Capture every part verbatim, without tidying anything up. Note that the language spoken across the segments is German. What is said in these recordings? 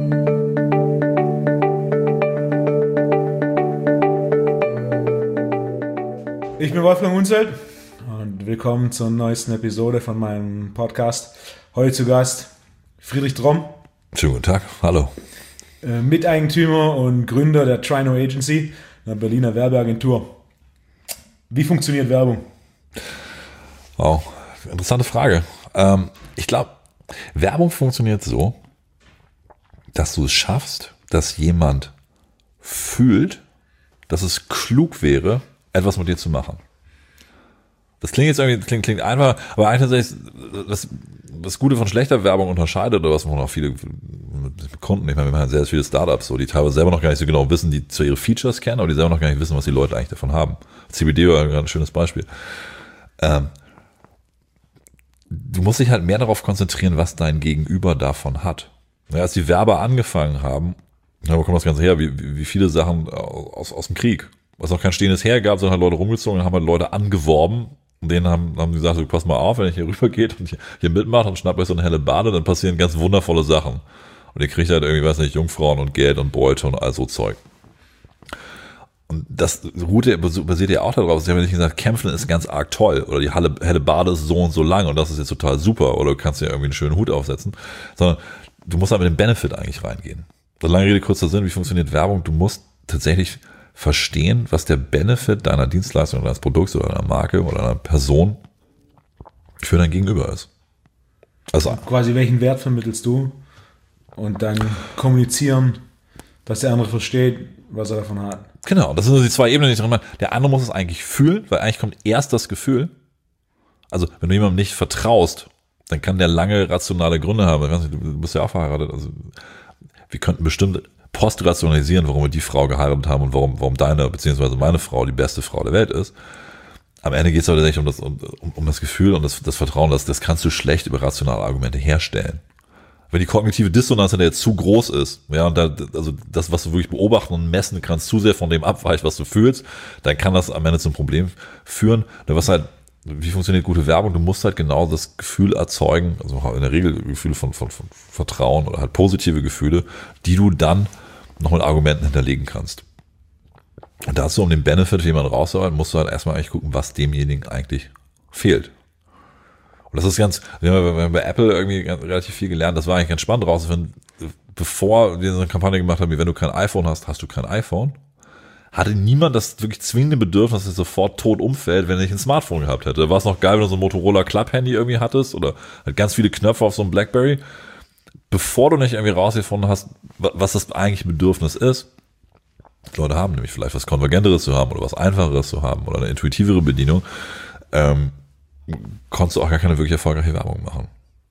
Ich bin Wolfgang Unzelt und willkommen zur neuesten Episode von meinem Podcast. Heute zu Gast Friedrich Dromm. Schönen guten Tag, hallo. Miteigentümer und Gründer der Trino Agency, einer Berliner Werbeagentur. Wie funktioniert Werbung? Wow, interessante Frage. Ähm, ich glaube, Werbung funktioniert so, dass du es schaffst, dass jemand fühlt, dass es klug wäre, etwas mit dir zu machen. Das klingt jetzt irgendwie, klingt, klingt einfach, aber eigentlich tatsächlich, das, das Gute von schlechter Werbung unterscheidet, oder was man auch viele Kunden, ich meine, wir machen sehr, sehr viele Startups, so, die teilweise selber noch gar nicht so genau wissen, die zu ihre Features kennen, aber die selber noch gar nicht wissen, was die Leute eigentlich davon haben. C B D war gerade ein schönes Beispiel. Ähm, du musst dich halt mehr darauf konzentrieren, was dein Gegenüber davon hat. Ja, als die Werber angefangen haben, ja, wo kommt das Ganze her, wie, wie, wie viele Sachen aus, aus dem Krieg, was noch kein stehendes Heer gab, sondern halt Leute rumgezogen und haben halt Leute angeworben. Und denen haben, haben gesagt, so, pass mal auf, wenn ich hier rüber geht und hier mitmacht und schnappt euch so eine helle Bade, dann passieren ganz wundervolle Sachen. Und ihr kriegt halt irgendwie, weiß nicht, Jungfrauen und Geld und Beute und all so Zeug. Und das Route basiert ja auch darauf, sie haben ja nicht gesagt, kämpfen ist ganz arg toll oder die helle, helle Bade ist so und so lang und das ist jetzt total super oder du kannst dir irgendwie einen schönen Hut aufsetzen, sondern du musst halt mit dem Benefit eigentlich reingehen. So, lange Rede, kurzer Sinn, wie funktioniert Werbung? Du musst tatsächlich verstehen, was der Benefit deiner Dienstleistung oder deines Produkts oder deiner Marke oder deiner Person für dein Gegenüber ist. Also quasi welchen Wert vermittelst du und dann kommunizieren, dass der andere versteht, was er davon hat. Genau, das sind so die zwei Ebenen, die ich drin meine. Der andere muss es eigentlich fühlen, weil eigentlich kommt erst das Gefühl. Also wenn du jemandem nicht vertraust, dann kann der lange rationale Gründe haben. Ich weiß nicht, du bist ja auch verheiratet. Also wir könnten bestimmt postrationalisieren, warum wir die Frau geheiratet haben und warum, warum deine bzw. meine Frau die beste Frau der Welt ist. Am Ende geht es aber tatsächlich um das, um, um das Gefühl und das, das Vertrauen, das, das kannst du schlecht über rationale Argumente herstellen. Wenn die kognitive Dissonanz jetzt zu groß ist, ja, und da, also das, was du wirklich beobachten und messen kannst, zu sehr von dem abweicht, was du fühlst, dann kann das am Ende zum Problem führen. Was halt, wie funktioniert gute Werbung? Du musst halt genau das Gefühl erzeugen, also in der Regel Gefühle von, von, von Vertrauen oder halt positive Gefühle, die du dann noch mit Argumenten hinterlegen kannst. Und dazu, um den Benefit für jemanden rauszuholen, musst du halt erstmal eigentlich gucken, was demjenigen eigentlich fehlt. Und das ist ganz, wir haben bei Apple irgendwie relativ viel gelernt, das war eigentlich ganz spannend rauszufinden, bevor wir so eine Kampagne gemacht haben, wie wenn du kein iPhone hast, hast du kein iPhone, hatte niemand das wirklich zwingende Bedürfnis, dass es sofort tot umfällt, wenn er nicht ein Smartphone gehabt hätte. Da war es noch geil, wenn du so ein Motorola Club Handy irgendwie hattest oder halt ganz viele Knöpfe auf so einem Blackberry. Bevor du nicht irgendwie rausgefunden hast, was das eigentliche Bedürfnis ist, Leute haben nämlich vielleicht was Konvergenteres zu haben oder was Einfacheres zu haben oder eine intuitivere Bedienung, ähm, konntest du auch gar keine wirklich erfolgreiche Werbung machen.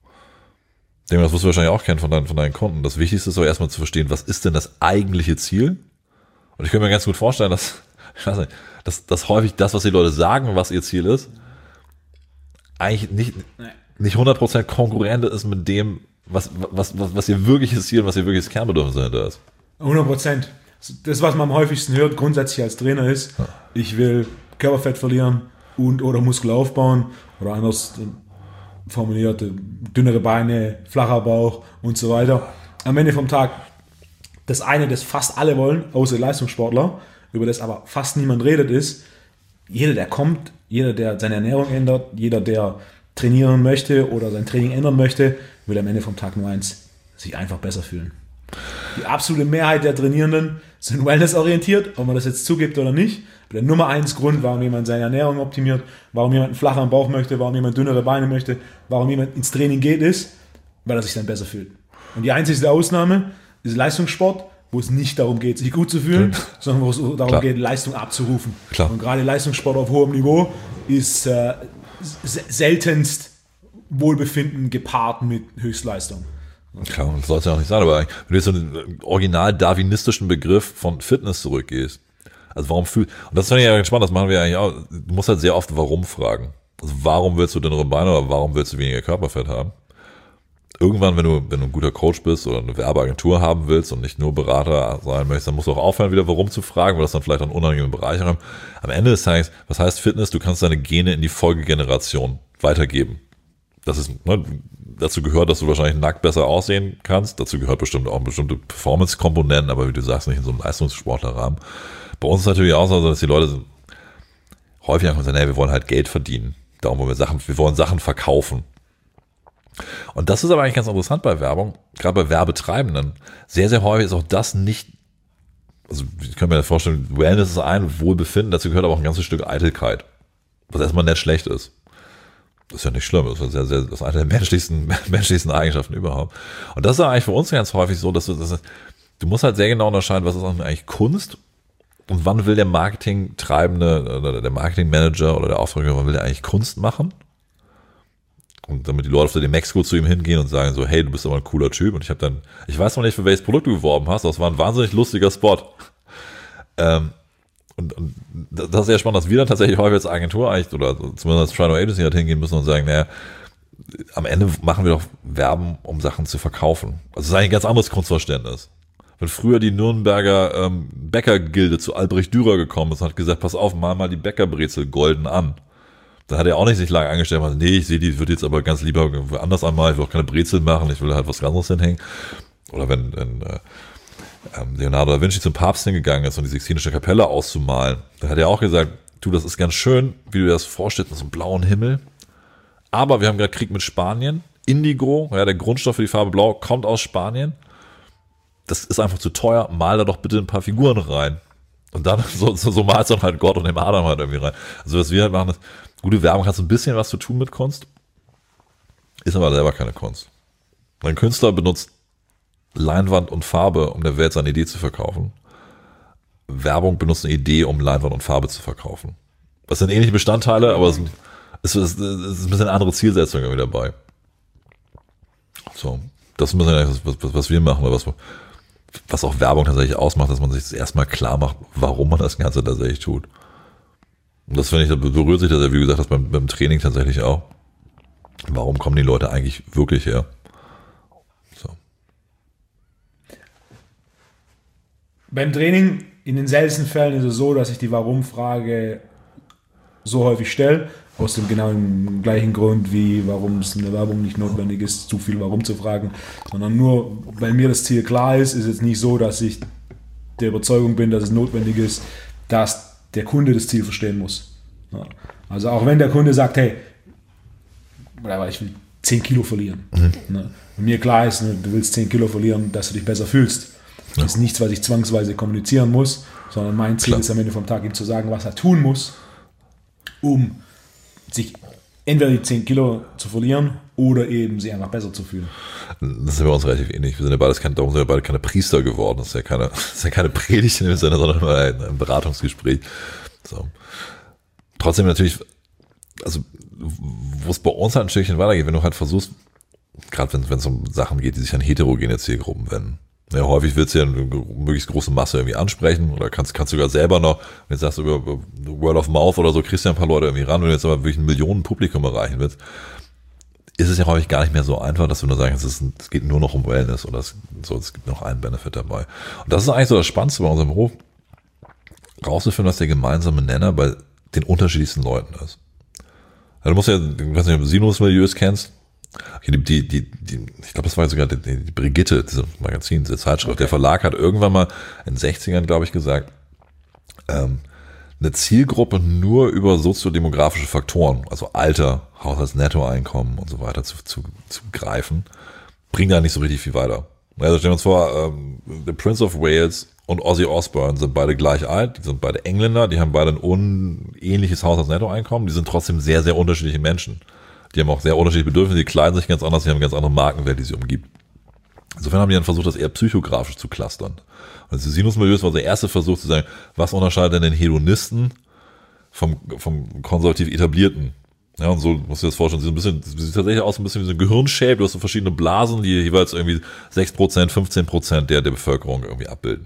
Ich denke, das wirst du wahrscheinlich auch kennen von deinen, von deinen Kunden. Das Wichtigste ist aber erstmal zu verstehen, was ist denn das eigentliche Ziel? Und ich könnte mir ganz gut vorstellen, dass, ich weiß nicht, dass, dass häufig das, was die Leute sagen, was ihr Ziel ist, eigentlich nicht, nicht hundert Prozent konkurrent ist mit dem, was, was, was, was ihr wirkliches Ziel und was ihr wirkliches Kernbedürfnis dahinter ist. hundert Prozent. Das, was man am häufigsten hört, grundsätzlich als Trainer ist, ja. Ich will Körperfett verlieren und oder Muskel aufbauen oder anders formuliert, dünnere Beine, flacher Bauch und so weiter. Am Ende vom Tag das eine, das fast alle wollen, außer Leistungssportler, über das aber fast niemand redet, ist, jeder, der kommt, jeder, der seine Ernährung ändert, jeder, der trainieren möchte oder sein Training ändern möchte, will am Ende vom Tag nur eins, sich einfach besser fühlen. Die absolute Mehrheit der Trainierenden sind wellnessorientiert, ob man das jetzt zugibt oder nicht. Der Nummer eins Grund, warum jemand seine Ernährung optimiert, warum jemand einen flacheren Bauch möchte, warum jemand dünnere Beine möchte, warum jemand ins Training geht, ist, weil er sich dann besser fühlt. Und die einzige Ausnahme ist Leistungssport, wo es nicht darum geht, sich gut zu fühlen, Klar. sondern wo es darum Klar. geht, Leistung abzurufen. Klar. Und gerade Leistungssport auf hohem Niveau ist äh, seltenst Wohlbefinden gepaart mit Höchstleistung. Klar, das soll es ja auch nicht sein, aber wenn du jetzt so einen original darwinistischen Begriff von Fitness zurückgehst, also warum fühlst, und das finde ich ja ganz spannend, das machen wir eigentlich auch, du musst halt sehr oft warum fragen. Also warum willst du dünnere Beine oder warum willst du weniger Körperfett haben? Irgendwann, wenn du, wenn du ein guter Coach bist oder eine Werbeagentur haben willst und nicht nur Berater sein möchtest, dann musst du auch aufhören, wieder warum zu fragen, weil das dann vielleicht einen unangenehmen Bereich haben. Am Ende des Tages, was heißt Fitness? Du kannst deine Gene in die Folgegeneration weitergeben. Das ist, ne, dazu gehört, dass du wahrscheinlich nackt besser aussehen kannst. Dazu gehört bestimmt auch bestimmte Performance-Komponenten, aber wie du sagst, nicht in so einem Leistungssportlerrahmen. Bei uns ist es natürlich auch so, dass die Leute häufig einfach sagen, hey, wir wollen halt Geld verdienen. Darum wollen wir Sachen, wir wollen Sachen verkaufen. Und das ist aber eigentlich ganz interessant bei Werbung, gerade bei Werbetreibenden. Sehr, sehr häufig ist auch das nicht, also ich kann mir vorstellen, Wellness ist ein, Wohlbefinden, dazu gehört aber auch ein ganzes Stück Eitelkeit, was erstmal nicht schlecht ist. Das ist ja nicht schlimm, das ist, sehr, sehr, das ist eine der menschlichsten, menschlichsten Eigenschaften überhaupt. Und das ist eigentlich für uns ganz häufig so, dass du, dass du musst halt sehr genau unterscheiden, was ist eigentlich Kunst und wann will der Marketingtreibende oder der Marketingmanager oder der Auftraggeber, wann will der eigentlich Kunst machen? Und damit die Leute auf den Mexiko zu ihm hingehen und sagen so, hey, du bist aber ein cooler Typ. Und ich habe dann, ich weiß noch nicht, für welches Produkt du geworben hast, aber es war ein wahnsinnig lustiger Spot. Ähm, und, und das ist sehr spannend, dass wir dann tatsächlich häufig als Agentur eigentlich, oder zumindest als Trino Agency halt hingehen müssen und sagen, naja, am Ende machen wir doch Werben, um Sachen zu verkaufen. Also das ist eigentlich ein ganz anderes Kunstverständnis. Wenn früher die Nürnberger ähm, Bäckergilde zu Albrecht Dürer gekommen ist und hat gesagt, pass auf, mal mal die Bäckerbrezel golden an. Dann hat er auch nicht sich lange angestellt, und nee, ich sehe, die wird jetzt aber ganz lieber anders anmalen, ich will auch keine Brezel machen, ich will halt was anderes hinhängen. Oder wenn, wenn äh, Leonardo da Vinci zum Papst hingegangen ist, um die Sixtinische Kapelle auszumalen, dann hat er auch gesagt, du, das ist ganz schön, wie du dir das vorstellst, mit so einem blauen Himmel. Aber wir haben gerade Krieg mit Spanien. Indigo, ja, der Grundstoff für die Farbe Blau, kommt aus Spanien. Das ist einfach zu teuer, mal da doch bitte ein paar Figuren rein. Und dann, so, so, so malst du dann halt Gott und dem Adam halt irgendwie rein. Also was wir halt machen, ist, gute Werbung hat so ein bisschen was zu tun mit Kunst, ist aber selber keine Kunst. Ein Künstler benutzt Leinwand und Farbe, um der Welt seine Idee zu verkaufen. Werbung benutzt eine Idee, um Leinwand und Farbe zu verkaufen. Das sind ähnliche Bestandteile, aber es ist, es ist, es ist ein bisschen eine andere Zielsetzung irgendwie dabei. So, das ist ein bisschen was, was, was wir machen, oder was, was auch Werbung tatsächlich ausmacht, dass man sich das erstmal klar macht, warum man das Ganze tatsächlich tut. Und das finde ich, da berührt sich das ja, wie gesagt, das beim, beim Training tatsächlich auch. Warum kommen die Leute eigentlich wirklich her? So. Beim Training, in den seltensten Fällen ist es so, dass ich die Warum-Frage so häufig stelle, aus dem genau dem gleichen Grund, wie warum es in der Werbung nicht notwendig ist, zu viel Warum zu fragen, sondern nur, weil mir das Ziel klar ist, ist es nicht so, dass ich der Überzeugung bin, dass es notwendig ist, dass der Kunde das Ziel verstehen muss. Ja. Also auch wenn der Kunde sagt, hey, ich will zehn Kilo verlieren. Mhm. Ne? Und mir klar ist, ne, du willst zehn Kilo verlieren, dass du dich besser fühlst. Ja. Das ist nichts, was ich zwangsweise kommunizieren muss, sondern mein Ziel Klar. ist am Ende vom Tag, ihm zu sagen, was er tun muss, um sich entweder die zehn Kilo zu verlieren oder eben sich einfach besser zu fühlen. Das ist ja bei uns relativ ähnlich. Wir sind ja beides keine, darum sind wir beide keine Priester geworden. Das ist ja keine, das ist ja keine Predigt in dem Sinne, sondern nur ein, ein Beratungsgespräch. So. Trotzdem natürlich, also, wo es bei uns halt ein Stückchen weitergeht, wenn du halt versuchst, gerade wenn es um Sachen geht, die sich an heterogene Zielgruppen wenden. Ja, häufig willst du ja eine möglichst große Masse irgendwie ansprechen oder kannst, kannst sogar selber noch, wenn du sagst, über, über Word of Mouth oder so, kriegst du ja ein paar Leute irgendwie ran, wenn du jetzt aber wirklich ein Millionenpublikum erreichen willst, ist es ja häufig gar nicht mehr so einfach, dass du nur sagst, es, es geht nur noch um Wellness oder es, so, es gibt noch einen Benefit dabei. Und das ist eigentlich so das Spannendste bei unserem Beruf, rauszufinden, was der gemeinsame Nenner bei den unterschiedlichsten Leuten ist. Ja, du musst ja, ich weiß nicht, ob du Sinus-Milieus kennst, die, die, die, die, ich glaube, das war sogar die, die Brigitte, diese Magazin, diese Zeitschrift. Okay. Der Verlag hat irgendwann mal in den sechzigern, glaube ich, gesagt, ähm, eine Zielgruppe nur über soziodemografische Faktoren, also Alter, Haushaltsnettoeinkommen und so weiter zu, zu, zu greifen, bringt da nicht so richtig viel weiter. Also stellen wir uns vor, ähm, der Prince of Wales und Ozzy Osbourne sind beide gleich alt, die sind beide Engländer, die haben beide ein unähnliches Haushaltsnettoeinkommen, die sind trotzdem sehr, sehr unterschiedliche Menschen. Die haben auch sehr unterschiedliche Bedürfnisse, die kleiden sich ganz anders, die haben eine ganz andere Markenwelt, die sie umgibt. Insofern haben die dann versucht, das eher psychografisch zu clustern. Und das Sinus-Milieus war der erste Versuch zu sagen, was unterscheidet denn den Hedonisten vom, vom konservativ Etablierten? Ja, und so musst du dir das vorstellen, sieht ein bisschen, sieht tatsächlich aus ein bisschen wie so ein Gehirnshape, du hast so verschiedene Blasen, die jeweils irgendwie sechs Prozent, fünfzehn Prozent der, der Bevölkerung irgendwie abbilden.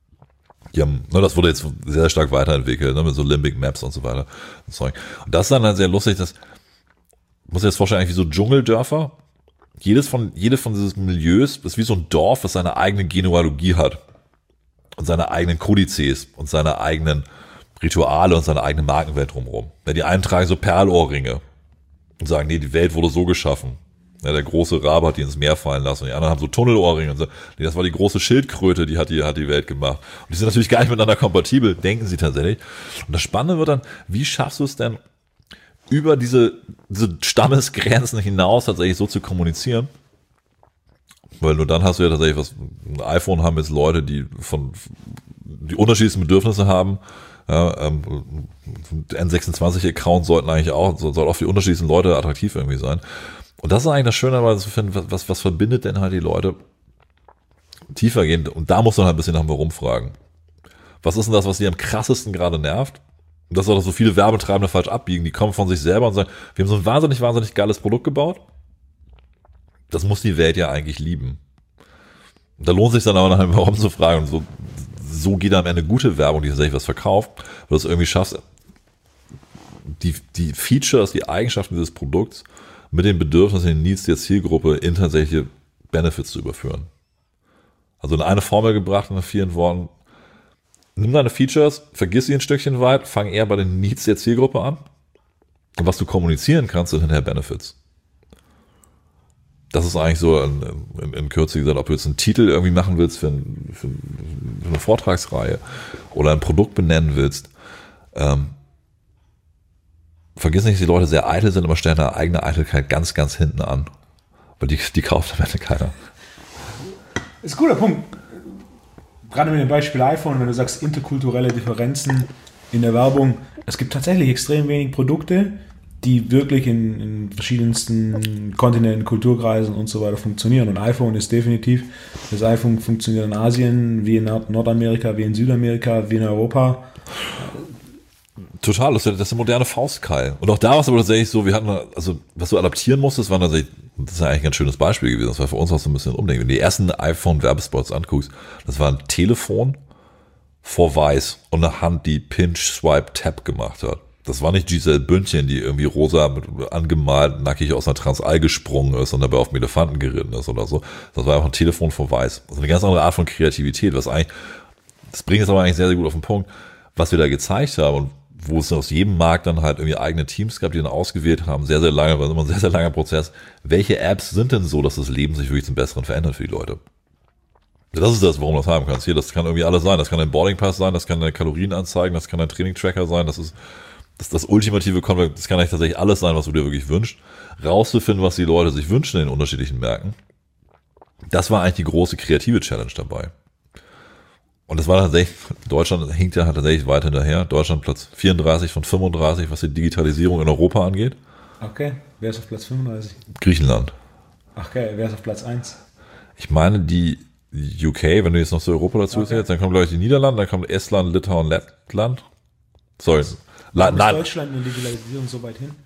Die haben, ne, das wurde jetzt sehr stark weiterentwickelt, ne, mit so Limbic Maps und so weiter. Und das ist dann halt sehr lustig, dass muss dir das vorstellen, eigentlich wie so Dschungeldörfer. Jedes von, jede von diesen Milieus ist wie so ein Dorf, das seine eigene Genealogie hat. Und seine eigenen Kodizes und seine eigenen Rituale und seine eigene Markenwelt drumherum. Ja, die einen tragen so Perlohrringe und sagen, nee, die Welt wurde so geschaffen. Ja, der große Rabe hat die ins Meer fallen lassen und die anderen haben so Tunnelohrringe und so. Nee, das war die große Schildkröte, die hat die, hat die Welt gemacht. Und die sind natürlich gar nicht miteinander kompatibel, denken sie tatsächlich. Und das Spannende wird dann, wie schaffst du es denn, über diese, diese Stammesgrenzen hinaus tatsächlich so zu kommunizieren? Weil nur dann hast du ja tatsächlich was, ein iPhone haben jetzt Leute, die von, die unterschiedlichsten Bedürfnisse haben. Ja, ähm, N sechsundzwanzig-Account sollten eigentlich auch, soll auch für die unterschiedlichsten Leute attraktiv irgendwie sein. Und das ist eigentlich das Schöne dabei zu finden, was, was, was verbindet denn halt die Leute tiefergehend? Und da muss man halt ein bisschen nach mir rumfragen. Was ist denn das, was die am krassesten gerade nervt? Und das ist auch, dass so viele Werbetreibende falsch abbiegen. Die kommen von sich selber und sagen, wir haben so ein wahnsinnig, wahnsinnig geiles Produkt gebaut. Das muss die Welt ja eigentlich lieben. Und da lohnt es sich dann aber nachher mal rumzufragen. Und so, so geht am Ende gute Werbung, die tatsächlich was verkauft, weil du es irgendwie schaffst, die, die Features, die Eigenschaften dieses Produkts mit den Bedürfnissen, den Needs der Zielgruppe in tatsächliche Benefits zu überführen. Also in eine Formel gebracht, in vielen Worten, nimm deine Features, vergiss sie ein Stückchen weit, fang eher bei den Needs der Zielgruppe an. Und was du kommunizieren kannst, sind hinterher Benefits. Das ist eigentlich so in, in, in Kürze gesagt, ob du jetzt einen Titel irgendwie machen willst für, ein, für, für eine Vortragsreihe oder ein Produkt benennen willst. Ähm, vergiss nicht, dass die Leute sehr eitel sind, aber stellen ihre eigene Eitelkeit ganz, ganz hinten an. Weil die, die kauft am Ende keiner. Das ist ein guter Punkt. Gerade mit dem Beispiel iPhone, wenn du sagst interkulturelle Differenzen in der Werbung. Es gibt tatsächlich extrem wenig Produkte, die wirklich in, in verschiedensten Kontinenten, Kulturkreisen und so weiter funktionieren. Und iPhone ist definitiv, das iPhone funktioniert in Asien, wie in Nordamerika, wie in Südamerika, wie in Europa. Total, das ist, das ist eine moderne Faustkeil. Und auch da war es aber tatsächlich so, wir hatten, also was du adaptieren musstest, war tatsächlich, das ist ja eigentlich ein ganz schönes Beispiel gewesen, das war für uns auch so ein bisschen umdenken. Wenn du die ersten iPhone-Werbespots anguckst, das war ein Telefon vor Weiß und eine Hand, die Pinch, Swipe, Tap gemacht hat. Das war nicht Giselle Bündchen, die irgendwie rosa mit angemalt, nackig aus einer Transall gesprungen ist und dabei auf dem Elefanten geritten ist oder so. Das war einfach ein Telefon vor Weiß. Also eine ganz andere Art von Kreativität, was eigentlich, das bringt es aber eigentlich sehr, sehr gut auf den Punkt, was wir da gezeigt haben und wo es aus jedem Markt dann halt irgendwie eigene Teams gab, die dann ausgewählt haben, sehr, sehr lange, war immer ein sehr, sehr langer Prozess. Welche Apps sind denn so, dass das Leben sich wirklich zum Besseren verändert für die Leute? Das ist das, warum du das haben kannst. Hier, das kann irgendwie alles sein. Das kann ein Boarding Pass sein, das kann deine Kalorien anzeigen, das kann ein Training Tracker sein, das ist das, das ultimative Konvert, das kann eigentlich tatsächlich alles sein, was du dir wirklich wünschst. Rauszufinden, was die Leute sich wünschen in den unterschiedlichen Märkten. Das war eigentlich die große kreative Challenge dabei. Und das war tatsächlich, Deutschland hinkt ja tatsächlich weit hinterher. Deutschland Platz vierunddreißig von fünfunddreißig, was die Digitalisierung in Europa angeht. Okay, wer ist auf Platz fünfunddreißig? Griechenland. Ach okay, wer ist auf Platz eins? Ich meine die U K, wenn du jetzt noch zu Europa dazu okay. zählst, dann kommen glaube ich die Niederlande, dann kommt Estland, Litauen, Lettland. Sorry. La- ist nein. Deutschland in der Digitalisierung so weit hin?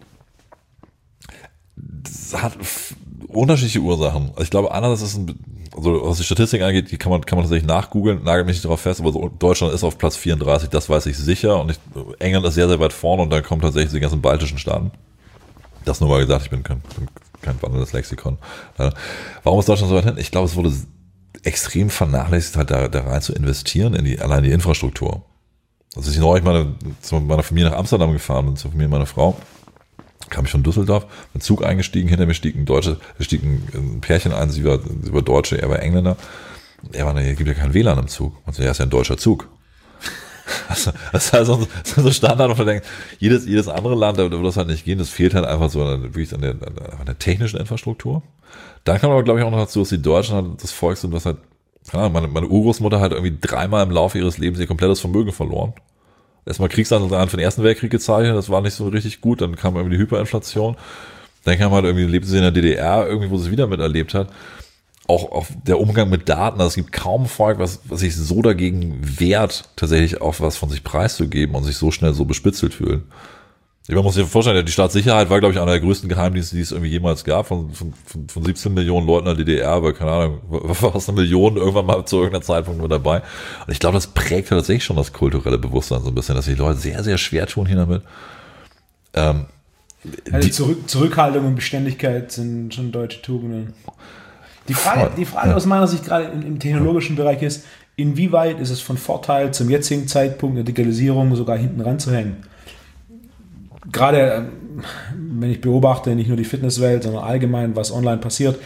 Das hat f- unterschiedliche Ursachen. Also ich glaube, anders ist ein, also was die Statistik angeht, die kann man, kann man tatsächlich nachgoogeln, nagelt mich nicht darauf fest, aber so Deutschland ist auf Platz vierunddreißig, das weiß ich sicher, und ich, England ist sehr, sehr weit vorne und dann kommen tatsächlich die ganzen baltischen Staaten. Das nur mal gesagt, ich bin kein, bin kein wandelndes Lexikon. Warum ist Deutschland so weit hin? Ich glaube, es wurde extrem vernachlässigt, halt da, da rein zu investieren in die, allein die Infrastruktur. Also ich neulich meine, zu meiner Familie nach Amsterdam gefahren bin, zur Familie meiner Frau, kam ich von Düsseldorf, mit Zug eingestiegen, hinter mir stieg ein Deutsche, stieg ein, ein Pärchen ein, sie war, sie war Deutsche, er war Engländer. Er war, hier gibt ja kein W L A N im Zug. Und er ist ja ein deutscher Zug. Also, das ist halt so, so Standard, und man denkt, jedes, jedes andere Land, da würde das halt nicht gehen, das fehlt halt einfach so an, wirklich an der, an der technischen Infrastruktur. Dann kann man aber, glaube ich, auch noch dazu, dass die Deutschen halt das Volk sind, was halt, keine Ahnung, meine, meine Urgroßmutter hat irgendwie dreimal im Laufe ihres Lebens ihr komplettes Vermögen verloren. Erstmal Kriegsanleihen für den Ersten Weltkrieg gezeichnet, das war nicht so richtig gut, dann kam irgendwie die Hyperinflation, dann kam halt irgendwie, lebte sie in der D D R, irgendwie, wo sie es wieder miterlebt hat. Auch, auch der Umgang mit Daten, also es gibt kaum ein Volk, was, was sich so dagegen wehrt, tatsächlich auch was von sich preiszugeben und sich so schnell so bespitzelt fühlen. Man muss sich vorstellen, die Staatssicherheit war, glaube ich, einer der größten Geheimdienste, die es irgendwie jemals gab, von, von, von siebzehn Millionen Leuten in der D D R, weil, keine Ahnung, war fast eine Million irgendwann mal zu irgendeiner Zeitpunkt mit dabei. Und ich glaube, das prägt tatsächlich schon das kulturelle Bewusstsein so ein bisschen, dass die Leute sehr, sehr schwer tun hier damit. Ähm, also Zurück, Zurückhaltung und Beständigkeit sind schon deutsche Tugenden. Die Frage, die Frage aus meiner Sicht gerade im, im technologischen Bereich ist, inwieweit ist es von Vorteil, zum jetzigen Zeitpunkt der Digitalisierung sogar hinten ranzuhängen? Gerade wenn ich beobachte, nicht nur die Fitnesswelt, sondern allgemein, was online passiert,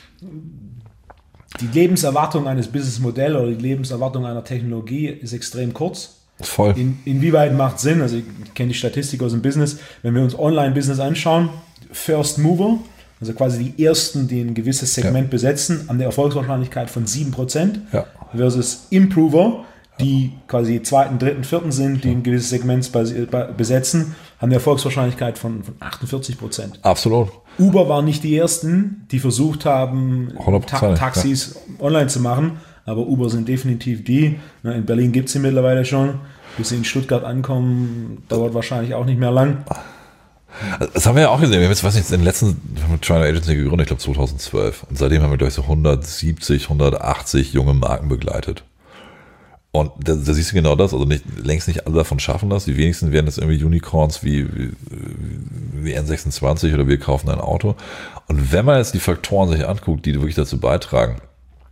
die Lebenserwartung eines Businessmodells oder die Lebenserwartung einer Technologie ist extrem kurz. Voll. In, inwieweit macht es Sinn? Also ich kenne die Statistik aus dem Business. Wenn wir uns Online-Business anschauen, First Mover, also quasi die Ersten, die ein gewisses Segment ja. besetzen, haben eine Erfolgswahrscheinlichkeit von sieben Prozent ja. versus Improver, die quasi zweiten, dritten, vierten sind, die ein gewisses Segment besetzen, haben eine Erfolgswahrscheinlichkeit von, von achtundvierzig Prozent. Absolut. Uber waren nicht die Ersten, die versucht haben, Ta- Taxis ja. online zu machen, aber Uber sind definitiv die. In Berlin gibt es sie mittlerweile schon. Bis sie in Stuttgart ankommen, dauert wahrscheinlich auch nicht mehr lang. Das haben wir ja auch gesehen. Wir haben jetzt, weiß nicht, in den letzten, wir haben Triangle Agency gegründet, ich glaube zweitausendzwölf. Und seitdem haben wir, glaube ich, so hundertsiebzig, hundertachtzig junge Marken begleitet. Und da, da siehst du genau das, also nicht, längst nicht alle davon schaffen das. Die wenigsten werden jetzt irgendwie Unicorns wie, wie, wie N sechsundzwanzig oder wir kaufen ein Auto. Und wenn man jetzt die Faktoren sich anguckt, die wirklich dazu beitragen,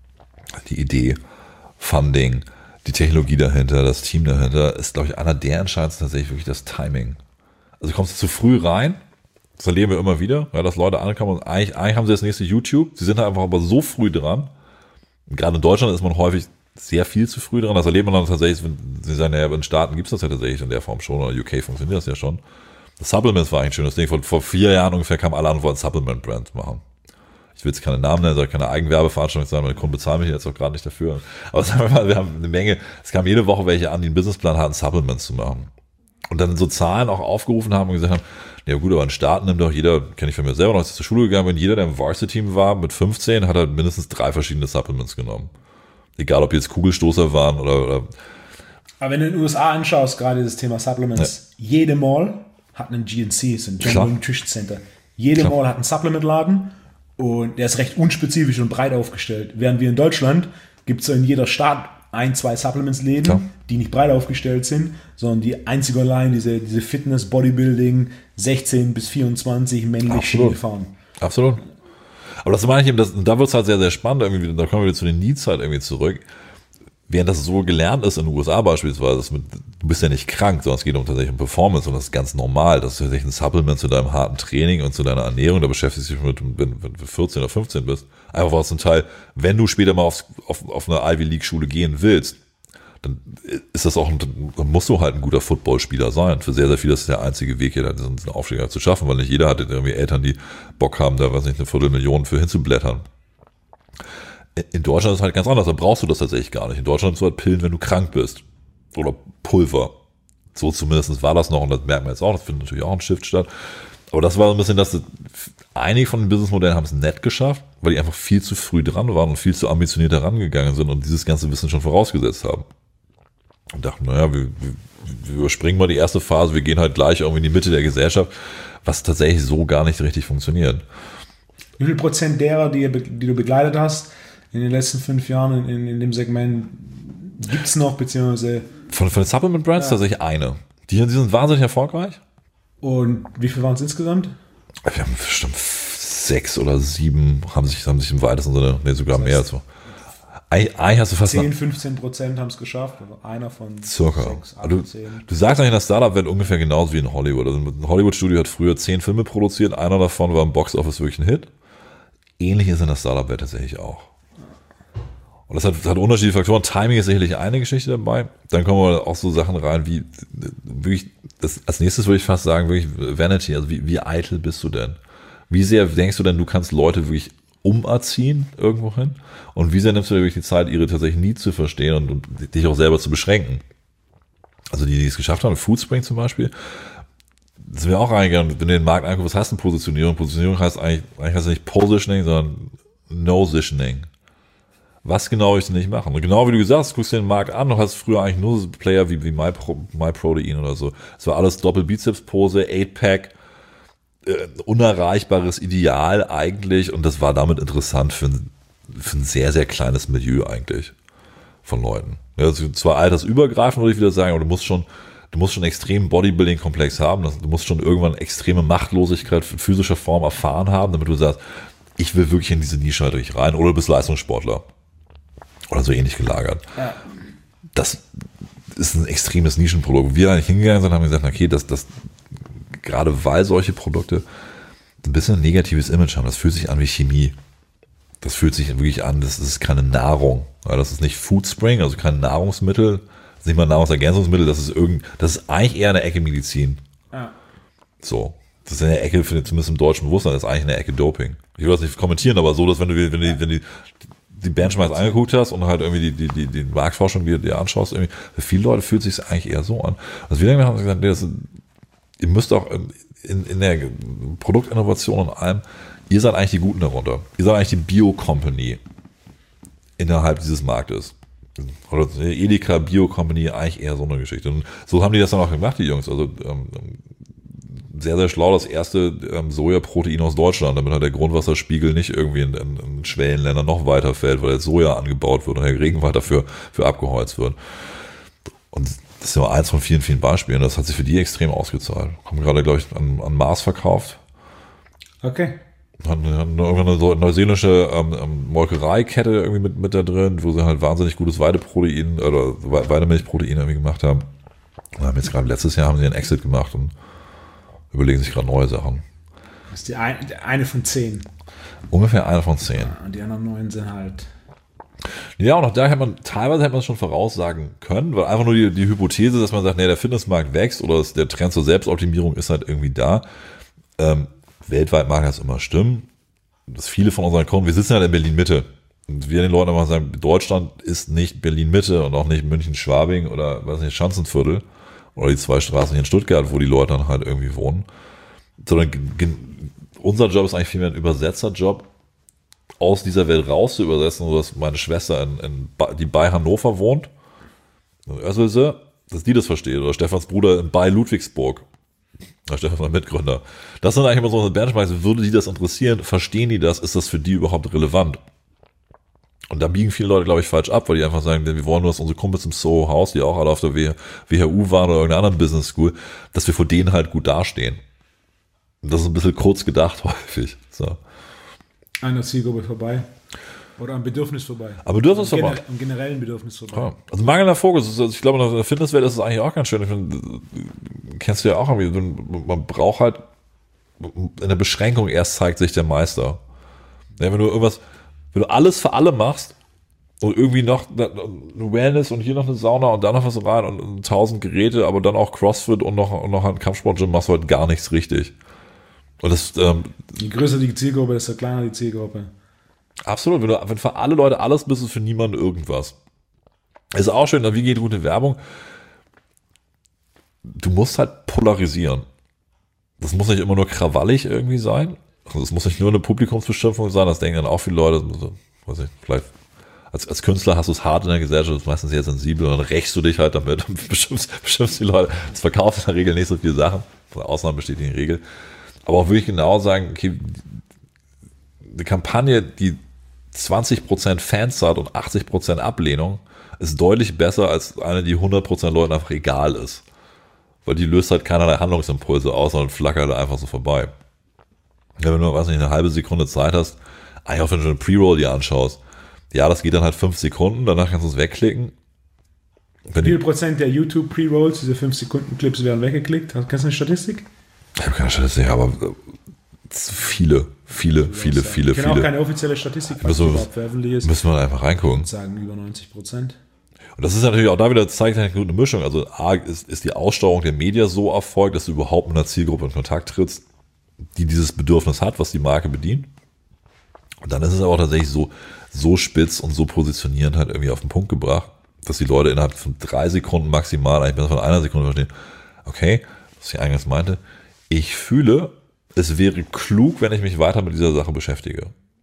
die Idee, Funding, die Technologie dahinter, das Team dahinter, ist, glaube ich, einer der entscheidendsten tatsächlich wirklich das Timing. Also kommst du zu früh rein, das erleben wir immer wieder, ja, dass Leute ankommen und eigentlich, eigentlich haben sie das nächste YouTube, sie sind einfach aber so früh dran. Und gerade in Deutschland ist man häufig sehr viel zu früh dran, das erlebt man dann tatsächlich, wenn sie sagen, naja, in den Staaten gibt es das ja tatsächlich in der Form schon, oder U K funktioniert das ja schon. Das Supplements war eigentlich ein schönes Ding, vor, vor vier Jahren ungefähr kamen alle an, wollten Supplement-Brand machen. Ich will jetzt keine Namen nennen, soll keine Eigenwerbeveranstaltung sein, meine Kunden bezahlen mich jetzt auch gerade nicht dafür. Aber sagen wir mal, wir haben eine Menge, es kam jede Woche welche an, die einen Businessplan hatten, Supplements zu machen. Und dann so Zahlen auch aufgerufen haben und gesagt haben, ja gut, aber in Staaten nimmt doch jeder, kenne ich von mir selber noch, als ich zur Schule gegangen bin, jeder, der im Varsity-Team war, mit fünfzehn, hat halt mindestens drei verschiedene Supplements genommen. Egal, ob jetzt Kugelstoßer waren oder... oder aber wenn du in den U S A anschaust, gerade das Thema Supplements, ja. jede Mall hat einen G N C, so ein General Nutrition Center. Jede Klar. Mall hat einen Supplementladen und der ist recht unspezifisch und breit aufgestellt. Während wir in Deutschland gibt es so in jeder Stadt ein, zwei Supplements-Läden, Klar. die nicht breit aufgestellt sind, sondern die einzig allein diese, diese Fitness, Bodybuilding, sechzehn bis vierundzwanzig männlich Schiene fahren. Absolut. Aber das meine ich eben, das, da wird es halt sehr, sehr spannend, irgendwie, da kommen wir wieder zu den Needs halt irgendwie zurück. Während das so gelernt ist in den U S A beispielsweise, mit, du bist ja nicht krank, sondern es geht um tatsächlich um Performance und das ist ganz normal, dass du tatsächlich ein Supplement zu deinem harten Training und zu deiner Ernährung, da beschäftigst du dich mit, wenn, wenn du vierzehn oder fünfzehn bist, einfach was zum Teil, wenn du später mal auf, auf, auf eine Ivy League Schule gehen willst, dann ist das auch, ein, dann musst du halt ein guter Footballspieler sein. Für sehr, sehr viele ist das der einzige Weg, hier diesen Aufstieg halt zu schaffen, weil nicht jeder hat irgendwie Eltern, die Bock haben, da, weiß nicht, eine Viertelmillion für hinzublättern. In Deutschland ist es halt ganz anders, da brauchst du das tatsächlich gar nicht. In Deutschland hast du halt Pillen, wenn du krank bist. Oder Pulver. So zumindest war das noch und das merkt man jetzt auch, das findet natürlich auch ein Shift statt. Aber das war so ein bisschen, dass einige von den Businessmodellen haben es nett geschafft, weil die einfach viel zu früh dran waren und viel zu ambitioniert herangegangen sind und dieses ganze Wissen schon vorausgesetzt haben. Und dachten, naja, wir, wir, wir überspringen mal die erste Phase, wir gehen halt gleich irgendwie in die Mitte der Gesellschaft, was tatsächlich so gar nicht richtig funktioniert. Wie viel Prozent derer, die, die du begleitet hast, in den letzten fünf Jahren in, in dem Segment gibt es noch, beziehungsweise... Von, von den Supplement Brands ja. tatsächlich eine. Die, die sind wahnsinnig erfolgreich. Und wie viel waren es insgesamt? Wir haben bestimmt sechs oder sieben, haben sich, haben sich im weitesten Sinne, nee, sogar das heißt, mehr. So. Eigentlich hast du fast zehn, fünfzehn Prozent haben es geschafft. Also einer von circa. sechs, acht, du, zehn. Du sagst eigentlich, in der Startup-Welt ungefähr genauso wie in Hollywood. Also ein Hollywood-Studio hat früher zehn Filme produziert, einer davon war im Box-Office wirklich ein Hit. Ähnlich ist in der Startup-Welt tatsächlich auch. Und das hat, das hat unterschiedliche Faktoren. Timing ist sicherlich eine Geschichte dabei. Dann kommen wir auch so Sachen rein wie, wirklich, das, als nächstes würde ich fast sagen, wirklich Vanity. Also wie, wie eitel bist du denn? Wie sehr denkst du denn, du kannst Leute wirklich umerziehen irgendwo hin? Und wie sehr nimmst du dir wirklich die Zeit, ihre tatsächlich nie zu verstehen und, und dich auch selber zu beschränken? Also die, die es geschafft haben, Foodspring zum Beispiel, sind wir auch reingegangen, wenn du den Markt anguckst, was heißt denn Positionierung? Positionierung heißt eigentlich, eigentlich heißt es nicht Positioning, sondern No-Sitioning. Was genau willst du nicht machen? Und genau wie du gesagt hast, guckst du den Markt an, du hast früher eigentlich nur so Player wie, wie MyPro, MyProtein oder so. Es war alles Doppel-Bizeps-Pose, acht-Pack, äh, unerreichbares Ideal eigentlich und das war damit interessant für ein, für ein sehr, sehr kleines Milieu eigentlich von Leuten. Ja, also zwar altersübergreifend, würde ich wieder sagen, aber du musst schon, du musst schon einen extremen Bodybuilding-Komplex haben, du musst schon irgendwann extreme Machtlosigkeit in physischer Form erfahren haben, damit du sagst, ich will wirklich in diese Nische natürlich rein oder du bist Leistungssportler. Oder so ähnlich gelagert. Ja. Das ist ein extremes Nischenprodukt. Wir eigentlich hingegangen sind, haben gesagt, okay, das, das gerade weil solche Produkte ein bisschen ein negatives Image haben. Das fühlt sich an wie Chemie. Das fühlt sich wirklich an, das ist keine Nahrung. Das ist nicht Food Spring, also kein Nahrungsmittel, das ist nicht mal ein Nahrungsergänzungsmittel, das ist irgend, das ist eigentlich eher eine Ecke Medizin. Ja. So. Das ist eine Ecke, zumindest im deutschen Bewusstsein, das ist eigentlich eine Ecke Doping. Ich will das nicht kommentieren, aber so, dass wenn du, wenn du, wenn du die Benchmarks angeguckt hast und halt irgendwie die, die, die, die Marktforschung dir, dir anschaust, irgendwie, für viele Leute fühlt es sich eigentlich eher so an. Also wir haben gesagt, das, ihr müsst auch in, in der Produktinnovation und allem, ihr seid eigentlich die Guten darunter. Ihr seid eigentlich die Bio-Company innerhalb dieses Marktes. Oder Edeka Bio-Company, eigentlich eher so eine Geschichte. Und so haben die das dann auch gemacht, die Jungs. Also ähm, sehr, sehr schlau, das erste ähm, Sojaprotein aus Deutschland, damit halt der Grundwasserspiegel nicht irgendwie in, in, in Schwellenländern noch weiter fällt, weil der Soja angebaut wird und der Regenwald dafür für abgeholzt wird. Und das ist nur eins von vielen, vielen Beispielen. Das hat sich für die extrem ausgezahlt. Haben gerade, glaube ich, an, an Mars verkauft. Okay. Hat eine so neuseeländische ähm, Molkereikette irgendwie mit, mit da drin, wo sie halt wahnsinnig gutes Weideprotein oder Weidemilchprotein irgendwie gemacht haben. Und haben jetzt gerade letztes Jahr haben sie einen Exit gemacht und überlegen sich gerade neue Sachen. Das ist die ein, eine von zehn. Ungefähr eine von zehn. Ja, und die anderen neun sind halt. Ja, und auch da hätte man, teilweise hätte man es schon voraussagen können, weil einfach nur die, die Hypothese, dass man sagt, nee, der Fitnessmarkt wächst oder der Trend zur Selbstoptimierung ist halt irgendwie da. Ähm, weltweit mag das immer stimmen. Dass viele von unseren Kunden, wir sitzen halt in Berlin-Mitte. Und wir den Leuten immer sagen, Deutschland ist nicht Berlin-Mitte und auch nicht München-Schwabing oder, weiß nicht, Schanzenviertel. Oder die zwei Straßen hier in Stuttgart, wo die Leute dann halt irgendwie wohnen. Sondern unser Job ist eigentlich vielmehr ein Übersetzerjob, aus dieser Welt raus zu übersetzen, sodass meine Schwester, in, in, die bei Hannover wohnt, also, dass die das versteht. Oder Stefans Bruder bei Ludwigsburg. Oder Stefan, mein Mitgründer. Das sind eigentlich immer so eine Benchmarks. Würde die das interessieren? Verstehen die das? Ist das für die überhaupt relevant? Und da biegen viele Leute, glaube ich, falsch ab, weil die einfach sagen, wir wollen nur, dass unsere Kumpels im Soho-Haus, die auch alle auf der W H U waren oder irgendeiner anderen Business School, dass wir vor denen halt gut dastehen. Und das ist ein bisschen kurz gedacht häufig. So. An der Zielgruppe vorbei. Oder am Bedürfnis vorbei. Am Bedürfnis am vorbei. Gener- Am generellen Bedürfnis vorbei. Ja. Also mangelnder Fokus. Also ich glaube, in der Fitnesswelt ist es eigentlich auch ganz schön. Ich finde, kennst du ja auch irgendwie, man braucht halt in der Beschränkung erst zeigt sich der Meister. Ja, wenn du irgendwas, wenn du alles für alle machst und irgendwie noch eine Wellness und hier noch eine Sauna und da noch was rein und tausend Geräte, aber dann auch Crossfit und noch, und noch ein Kampfsportgym, machst du halt gar nichts richtig. Und das, ähm, Je größer die Zielgruppe, desto kleiner die Zielgruppe. Absolut, wenn du wenn für alle Leute alles bist, ist für niemanden irgendwas. Ist auch schön, wie geht gute Werbung? Du musst halt polarisieren. Das muss nicht immer nur krawallig irgendwie sein. Also es muss nicht nur eine Publikumsbestimmung sein, das denken dann auch viele Leute. Weiß nicht, vielleicht als, als Künstler hast du es hart in der Gesellschaft, du bist meistens sehr sensibel und dann rächst du dich halt damit und bestimmst, bestimmst die Leute. Das verkauft in der Regel nicht so viele Sachen. Ausnahmen bestätigen die Regel. Aber auch wirklich genau sagen, okay, eine Kampagne, die zwanzig Prozent Fans hat und achtzig Prozent Ablehnung, ist deutlich besser als eine, die hundert Prozent Leuten einfach egal ist. Weil die löst halt keinerlei Handlungsimpulse aus, sondern flackert einfach so vorbei. Ja, wenn du, weiß nicht, eine halbe Sekunde Zeit hast, eigentlich auch wenn du eine Pre-Roll dir anschaust, ja, das geht dann halt fünf Sekunden, danach kannst du es wegklicken. Wie viel Prozent der YouTube Pre-Rolls, diese fünf Sekunden Clips werden weggeklickt? Kennst du eine Statistik? Ich habe keine Statistik, aber viele, viele, viele, viele, ich kenne viele. auch keine offizielle Statistik, was die überhaupt veröffentlicht ist. Müssen wir einfach reingucken. Sagen über neunzig Prozent. Und das ist natürlich auch da wieder, zeigt eine gute Mischung. Also A, ist, ist die Aussteuerung der Media so erfolgt, dass du überhaupt mit einer Zielgruppe in Kontakt trittst, die dieses Bedürfnis hat, was die Marke bedient. Und dann ist es aber auch tatsächlich so, so spitz und so positionierend halt irgendwie auf den Punkt gebracht, dass die Leute innerhalb von drei Sekunden maximal, eigentlich besser von einer Sekunde verstehen, okay, was ich eingangs meinte, ich fühle, es wäre klug, wenn ich mich weiter mit dieser Sache beschäftige.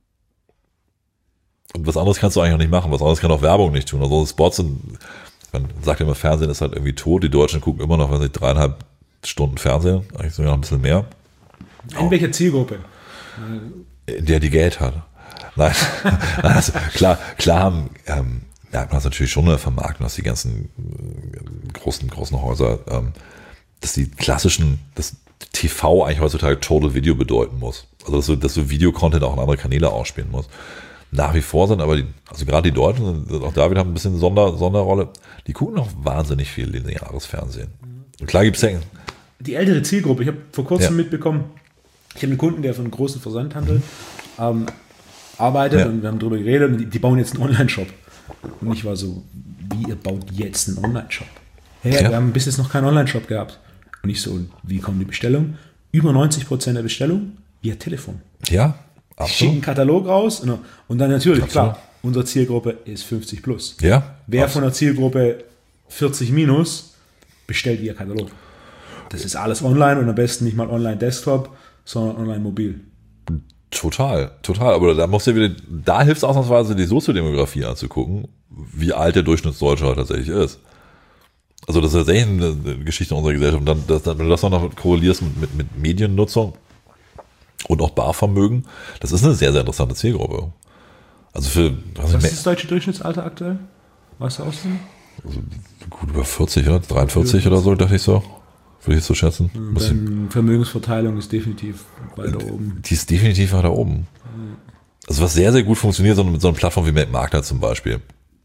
Und was anderes kannst du eigentlich auch nicht machen, was anderes kann auch Werbung nicht tun. Also Spots sind, man sagt immer, Fernsehen ist halt irgendwie tot, die Deutschen gucken immer noch, wenn sie dreieinhalb Stunden Fernsehen, eigentlich sogar noch ein bisschen mehr. In welcher Zielgruppe? In der die Geld hat. Nein, also klar, klar haben, ähm, merkt man das natürlich schon in der Vermarktung, dass die ganzen äh, großen, großen Häuser, ähm, dass die klassischen, dass T V eigentlich heutzutage Total Video bedeuten muss. Also dass du, dass du Videocontent auch in andere Kanäle ausspielen musst. Nach wie vor sind aber die, also gerade die Deutschen, sind auch da wieder haben ein bisschen eine Sonder, Sonderrolle, die gucken auch wahnsinnig viel lineares Fernsehen. Und klar gibt es ja, die ältere Zielgruppe. Ich habe vor kurzem Ja. mitbekommen, ich habe einen Kunden, der für einen großen Versandhandel ähm, arbeitet Ja. und wir haben darüber geredet und die, die bauen jetzt einen Online-Shop. Und ich war so, wie ihr baut jetzt einen Online-Shop? Hey, Ja. wir haben bis jetzt noch keinen Online-Shop gehabt. Und ich so, und wie kommen die Bestellungen? Über neunzig Prozent der Bestellungen via Telefon. Ja, Schicken einen absolut. Katalog raus und, und dann natürlich, Absolut. klar, unsere Zielgruppe ist fünfzig plus. Ja, Wer absolut. von der Zielgruppe vierzig minus bestellt via Katalog. Das ist alles online und am besten nicht mal online Desktop, sondern online mobil. Total, total. Aber da musst du ja wieder, da hilft es ausnahmsweise, die Soziodemografie anzugucken, wie alt der Durchschnittsdeutsche halt tatsächlich ist. Also das ist tatsächlich eine eine Geschichte unserer Gesellschaft. Und dann, das, wenn du das auch noch korrelierst mit, mit, mit Mediennutzung und auch Barvermögen, das ist eine sehr, sehr interessante Zielgruppe. Also für, weiß Was nicht, ist das deutsche Durchschnittsalter aktuell? Weißt du auswendig? also gut über vierzig, oder? dreiundvierzig oder so, dachte ich so. Würde ich jetzt so schätzen. Muss ich- Dann Vermögensverteilung ist definitiv weiter oben. Die ist definitiv weiter oben. Also was sehr, sehr gut funktioniert, so mit so einer Plattform wie Makler zum Beispiel.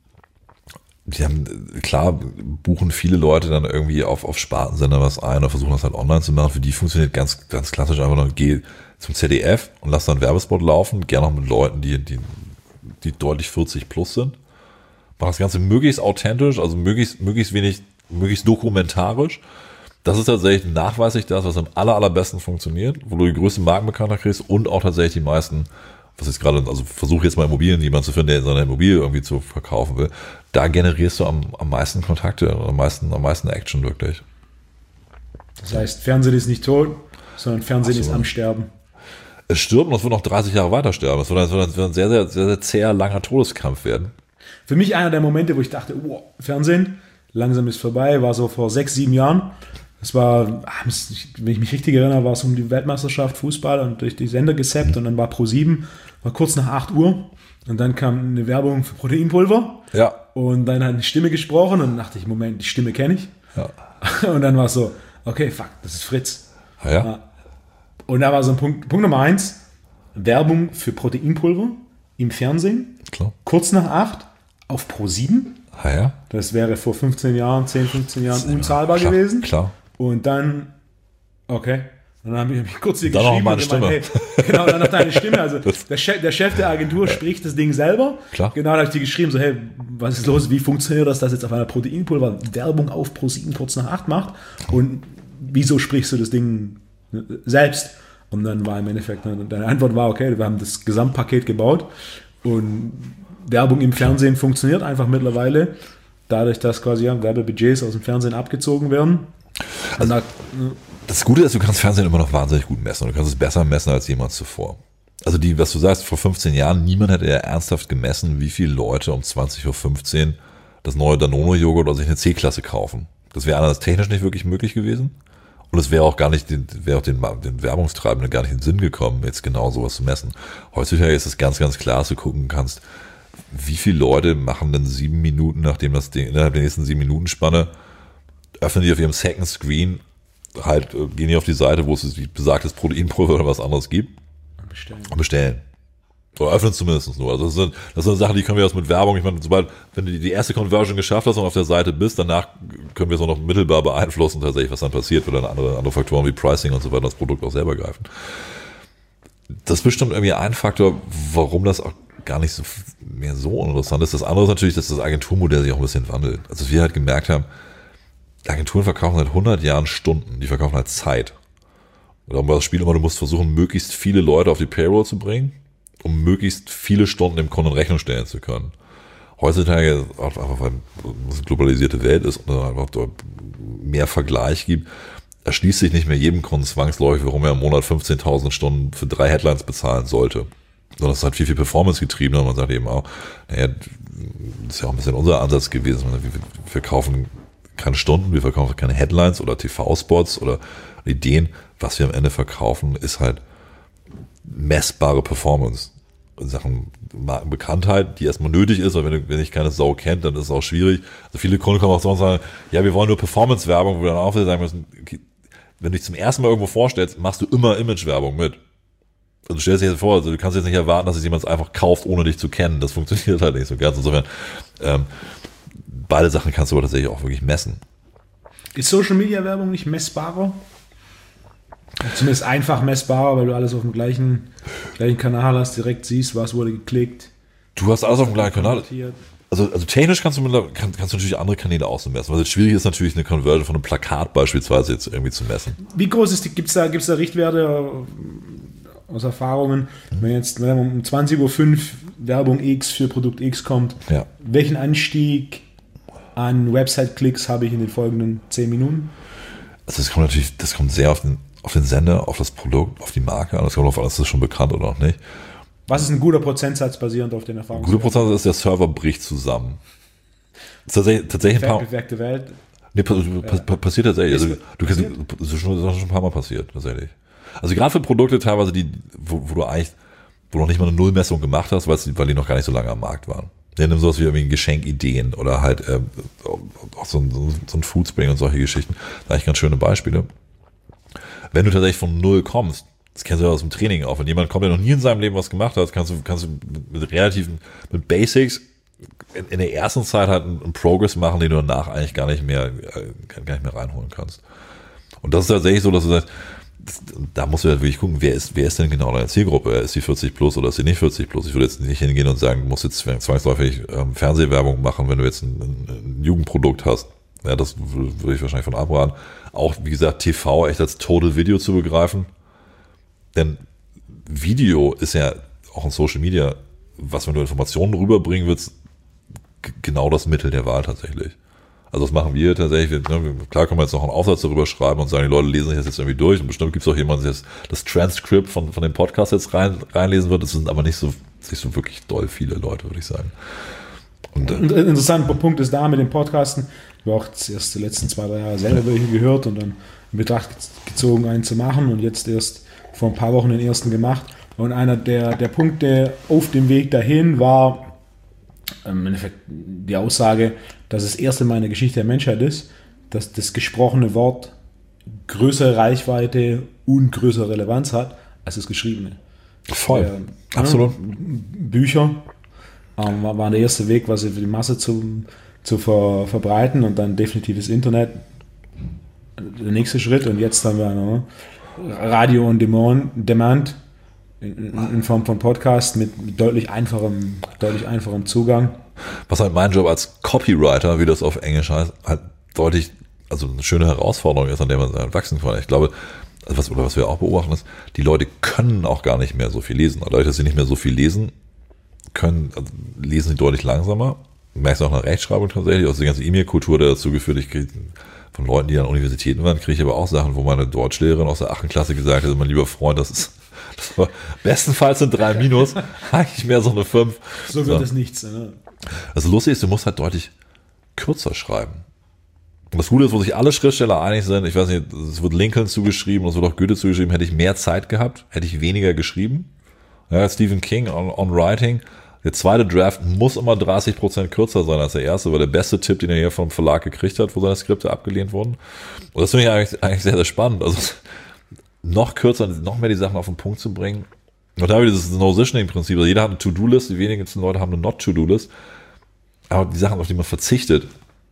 Die haben, klar, buchen viele Leute dann irgendwie auf, auf Spartensender was ein oder versuchen das halt online zu machen. Für die funktioniert ganz, ganz klassisch einfach nur, geh zum Z D F und lass dann einen Werbespot laufen, gerne auch mit Leuten, die, die, die deutlich vierzig plus sind. Mach das Ganze möglichst authentisch, also möglichst, möglichst wenig, möglichst dokumentarisch. Das ist tatsächlich nachweislich das, was am aller, allerbesten funktioniert, wo du die größte Markenbekanntheit kriegst und auch tatsächlich die meisten, was ist gerade, also versuche jetzt mal Immobilien, jemanden zu finden, der seine Immobilie irgendwie zu verkaufen will, da generierst du am, am meisten Kontakte, am meisten, am meisten Action wirklich. Das heißt, Fernsehen ist nicht tot, sondern Fernsehen ist Absolut. am Sterben. Es stirbt und es wird noch dreißig Jahre weiter sterben. Es wird, es wird, es wird ein sehr, sehr, sehr, sehr zäher, langer Todeskampf werden. Für mich einer der Momente, wo ich dachte, wow, Fernsehen, langsam ist vorbei, war so vor sechs, sieben Jahren. Das war, ah, wenn ich mich richtig erinnere, war es um die Weltmeisterschaft Fußball und durch die Sender gesappt und dann war Pro sieben, war kurz nach acht Uhr und dann kam eine Werbung für Proteinpulver Ja. und dann hat eine Stimme gesprochen und dann dachte ich, Moment, die Stimme kenne ich. Ja. Und dann war es so, okay, fuck, das ist Fritz. Ah, ja. Und da war so ein Punkt, Punkt Nummer eins, Werbung für Proteinpulver im Fernsehen, Klar. kurz nach acht auf Pro sieben. Ah, ja. Das wäre vor fünfzehn Jahren, zehn, fünfzehn Jahren unzahlbar Klar, gewesen. Klar. Und dann, okay, und dann habe ich mich kurz hier Dann noch geschrieben. meine und gemeint, hey, genau, dann noch deine Stimme. Also der Chef, der Chef der Agentur spricht das Ding selber. Klar. Genau, da habe ich dir geschrieben, so hey, was ist los, wie funktioniert das, dass jetzt auf einer Proteinpulver Werbung auf Pro sieben kurz nach acht macht und wieso sprichst du das Ding selbst? Und dann war im Endeffekt, deine Antwort war, okay, wir haben das Gesamtpaket gebaut und Werbung im Fernsehen funktioniert einfach mittlerweile, dadurch, dass quasi ja, Werbebudgets aus dem Fernsehen abgezogen werden. Also, da, Das Gute ist, du kannst Fernsehen immer noch wahnsinnig gut messen. Du kannst es besser messen als jemals zuvor. Also die, was du sagst, vor fünfzehn Jahren, niemand hätte ja ernsthaft gemessen, wie viele Leute um zwanzig Uhr fünfzehn das neue Danone-Joghurt oder sich eine C-Klasse kaufen. Das wäre anders technisch nicht wirklich möglich gewesen. Und es wäre auch gar nicht, wäre auch den, den Werbungstreibenden gar nicht in den Sinn gekommen, jetzt genau sowas zu messen. Heutzutage ist es ganz, ganz klar, dass du gucken kannst, wie viele Leute machen denn sieben Minuten, nachdem das Ding, innerhalb der nächsten sieben Minuten Spanne, öffnen die auf ihrem Second Screen, halt, äh, gehen die auf die Seite, wo es besagtes Proteinpulver oder was anderes gibt, bestellen. und bestellen. Oder öffnen zumindest nur. Also das ist, das ist eine Sache, die können wir erst mit Werbung, ich meine, sobald, wenn du die erste Conversion geschafft hast und auf der Seite bist, danach können wir es auch noch mittelbar beeinflussen, tatsächlich, was dann passiert, weil dann andere, andere Faktoren wie Pricing und so weiter das Produkt auch selber greifen. Das ist bestimmt irgendwie ein Faktor, warum das auch gar nicht so mehr so interessant ist. Das andere ist natürlich, dass das Agenturmodell sich auch ein bisschen wandelt. Also dass wir halt gemerkt haben, Agenturen verkaufen seit hundert Jahren Stunden, die verkaufen halt Zeit. Und darum war das Spiel immer, du musst versuchen, möglichst viele Leute auf die Payroll zu bringen, um möglichst viele Stunden dem Kunden in Rechnung stellen zu können. Heutzutage, einfach weil es eine globalisierte Welt ist und es einfach dort mehr Vergleich gibt, erschließt sich nicht mehr jedem Kunden zwangsläufig, warum er im Monat fünfzehntausend Stunden für drei Headlines bezahlen sollte. Sondern es ist halt viel, viel Performance getrieben und man sagt eben auch, naja, das ist ja auch ein bisschen unser Ansatz gewesen. Wir verkaufen keine Stunden, wir verkaufen keine Headlines oder T V-Spots oder Ideen. Was wir am Ende verkaufen, ist halt messbare Performance in Sachen Markenbekanntheit, die erstmal nötig ist, weil wenn, wenn ich keine Sau kennt, dann ist es auch schwierig. Also viele Kunden kommen auch so und sagen, ja, wir wollen nur Performance-Werbung, wo wir dann auch wieder sagen müssen, okay, wenn du dich zum ersten Mal irgendwo vorstellst, machst du immer Image-Werbung mit. Also du stellst dir jetzt vor, also du kannst jetzt nicht erwarten, dass es jemand einfach kauft, ohne dich zu kennen. Das funktioniert halt nicht so ganz. Insofern, ähm, beide Sachen kannst du aber tatsächlich auch wirklich messen. Ist Social Media Werbung nicht messbarer Zumindest einfach messbar, weil du alles auf dem gleichen, gleichen Kanal hast, direkt siehst, was wurde geklickt. Du hast alles auf dem gleichen Kanal. Also, also technisch kannst du, mit, kann, kannst du natürlich andere Kanäle auch so messen. Was jetzt schwierig ist, natürlich eine Conversion von einem Plakat beispielsweise jetzt irgendwie zu messen. Wie groß ist die, gibt es da, gibt's da Richtwerte aus Erfahrungen? Wenn jetzt wenn um zwanzig Uhr fünf Werbung X für Produkt X kommt, ja. welchen Anstieg an Website-Klicks habe ich in den folgenden zehn Minuten? Also das kommt natürlich, das kommt sehr auf den, auf den Sender, auf das Produkt, auf die Marke an. Das kommt auf alles, ist das schon bekannt oder noch nicht. Was ist ein guter Prozentsatz basierend auf den Erfahrungen? Ein guter Prozentsatz ist, der Server bricht zusammen. Das ist tatsächlich, tatsächlich ein paar... Bewegte Welt. Nee, ja. passiert tatsächlich. Also, du kannst, das ist schon, das ist schon ein paar Mal passiert, tatsächlich. Also gerade für Produkte teilweise, die, wo, wo du eigentlich, wo du noch nicht mal eine Nullmessung gemacht hast, weil die noch gar nicht so lange am Markt waren. Ja, nimm sowas wie irgendwie Geschenkideen oder halt äh, auch so ein, so ein Foodspring und solche Geschichten. Das sind eigentlich ganz schöne Beispiele. Wenn du tatsächlich von Null kommst, das kennst du ja aus dem Training auch, wenn jemand kommt, der noch nie in seinem Leben was gemacht hat, kannst du, kannst du mit, mit relativen, mit Basics in, in der ersten Zeit halt einen, einen Progress machen, den du danach eigentlich gar nicht mehr, gar nicht mehr reinholen kannst. Und das ist tatsächlich so, dass du sagst, das, da musst du halt wirklich gucken, wer ist, wer ist denn genau deine Zielgruppe? Ist die vierzig plus oder ist die nicht vierzig plus? Ich würde jetzt nicht hingehen und sagen, du musst jetzt zwangsläufig ähm, Fernsehwerbung machen, wenn du jetzt ein, ein Jugendprodukt hast. Ja, das würde ich wahrscheinlich von abraten. Auch, wie gesagt, T V echt als Total Video zu begreifen. Denn Video ist ja auch in Social Media, was, wenn du Informationen rüberbringen willst, g- genau das Mittel der Wahl tatsächlich. Also das machen wir tatsächlich. Ne, klar können wir jetzt noch einen Aufsatz darüber schreiben und sagen, die Leute lesen sich das jetzt irgendwie durch. Und bestimmt gibt es auch jemanden, der das Transkript von, von dem Podcast jetzt rein, reinlesen wird. Das sind aber nicht so, nicht so wirklich doll viele Leute, würde ich sagen. Und, äh, und ein interessanter Punkt ist da mit dem Podcasten. Ich habe auch erst die letzten zwei, drei Jahre selber welche gehört und dann in Betracht gezogen, einen zu machen und jetzt erst vor ein paar Wochen den ersten gemacht. Und einer der, der Punkte auf dem Weg dahin war im Endeffekt die Aussage, dass es das erste Mal in der Geschichte der Menschheit ist, dass das gesprochene Wort größere Reichweite und größere Relevanz hat als das geschriebene. Voll. Äh, Absolut. Bücher ähm, war, war der erste Weg, was für die Masse zu, zu ver, verbreiten und dann definitiv das Internet. Der nächste Schritt und jetzt haben wir ne, Radio on Demand in, in Form von Podcast mit deutlich einfachem, deutlich einfachem Zugang. Was halt mein Job als Copywriter, wie das auf Englisch heißt, halt deutlich, also eine schöne Herausforderung ist, an der man halt wachsen kann. Ich glaube, also was, oder was wir auch beobachten ist, die Leute können auch gar nicht mehr so viel lesen. Dadurch, dass sie nicht mehr so viel lesen können, also lesen sie deutlich langsamer. Du merkst auch eine Rechtschreibung tatsächlich, aus der ganzen E-Mail-Kultur, der dazu geführt, ich kriege von Leuten, die an Universitäten waren, kriege ich aber auch Sachen, wo meine Deutschlehrerin aus der achten Klasse gesagt hat, mein lieber Freund, das ist, das war bestenfalls sind drei Minus, eigentlich mehr so eine fünf. So wird es nichts. Ne? Also lustig ist, du musst halt deutlich kürzer schreiben. Und das Gute ist, wo sich alle Schriftsteller einig sind, ich weiß nicht, es wird Lincoln zugeschrieben, es wird auch Goethe zugeschrieben, hätte ich mehr Zeit gehabt, hätte ich weniger geschrieben. Ja, Stephen King on, on Writing, der zweite Draft muss immer dreißig Prozent kürzer sein als der erste, weil der beste Tipp, den er hier vom Verlag gekriegt hat, wo seine Skripte abgelehnt wurden. Und das finde ich eigentlich, eigentlich sehr, sehr spannend. Also noch kürzer, noch mehr die Sachen auf den Punkt zu bringen. Und da habe ich dieses No-Positioning-Prinzip. Also jeder hat eine To-Do-List, die wenigsten Leute haben eine Not-To-Do-List. Aber die Sachen, auf die man verzichtet,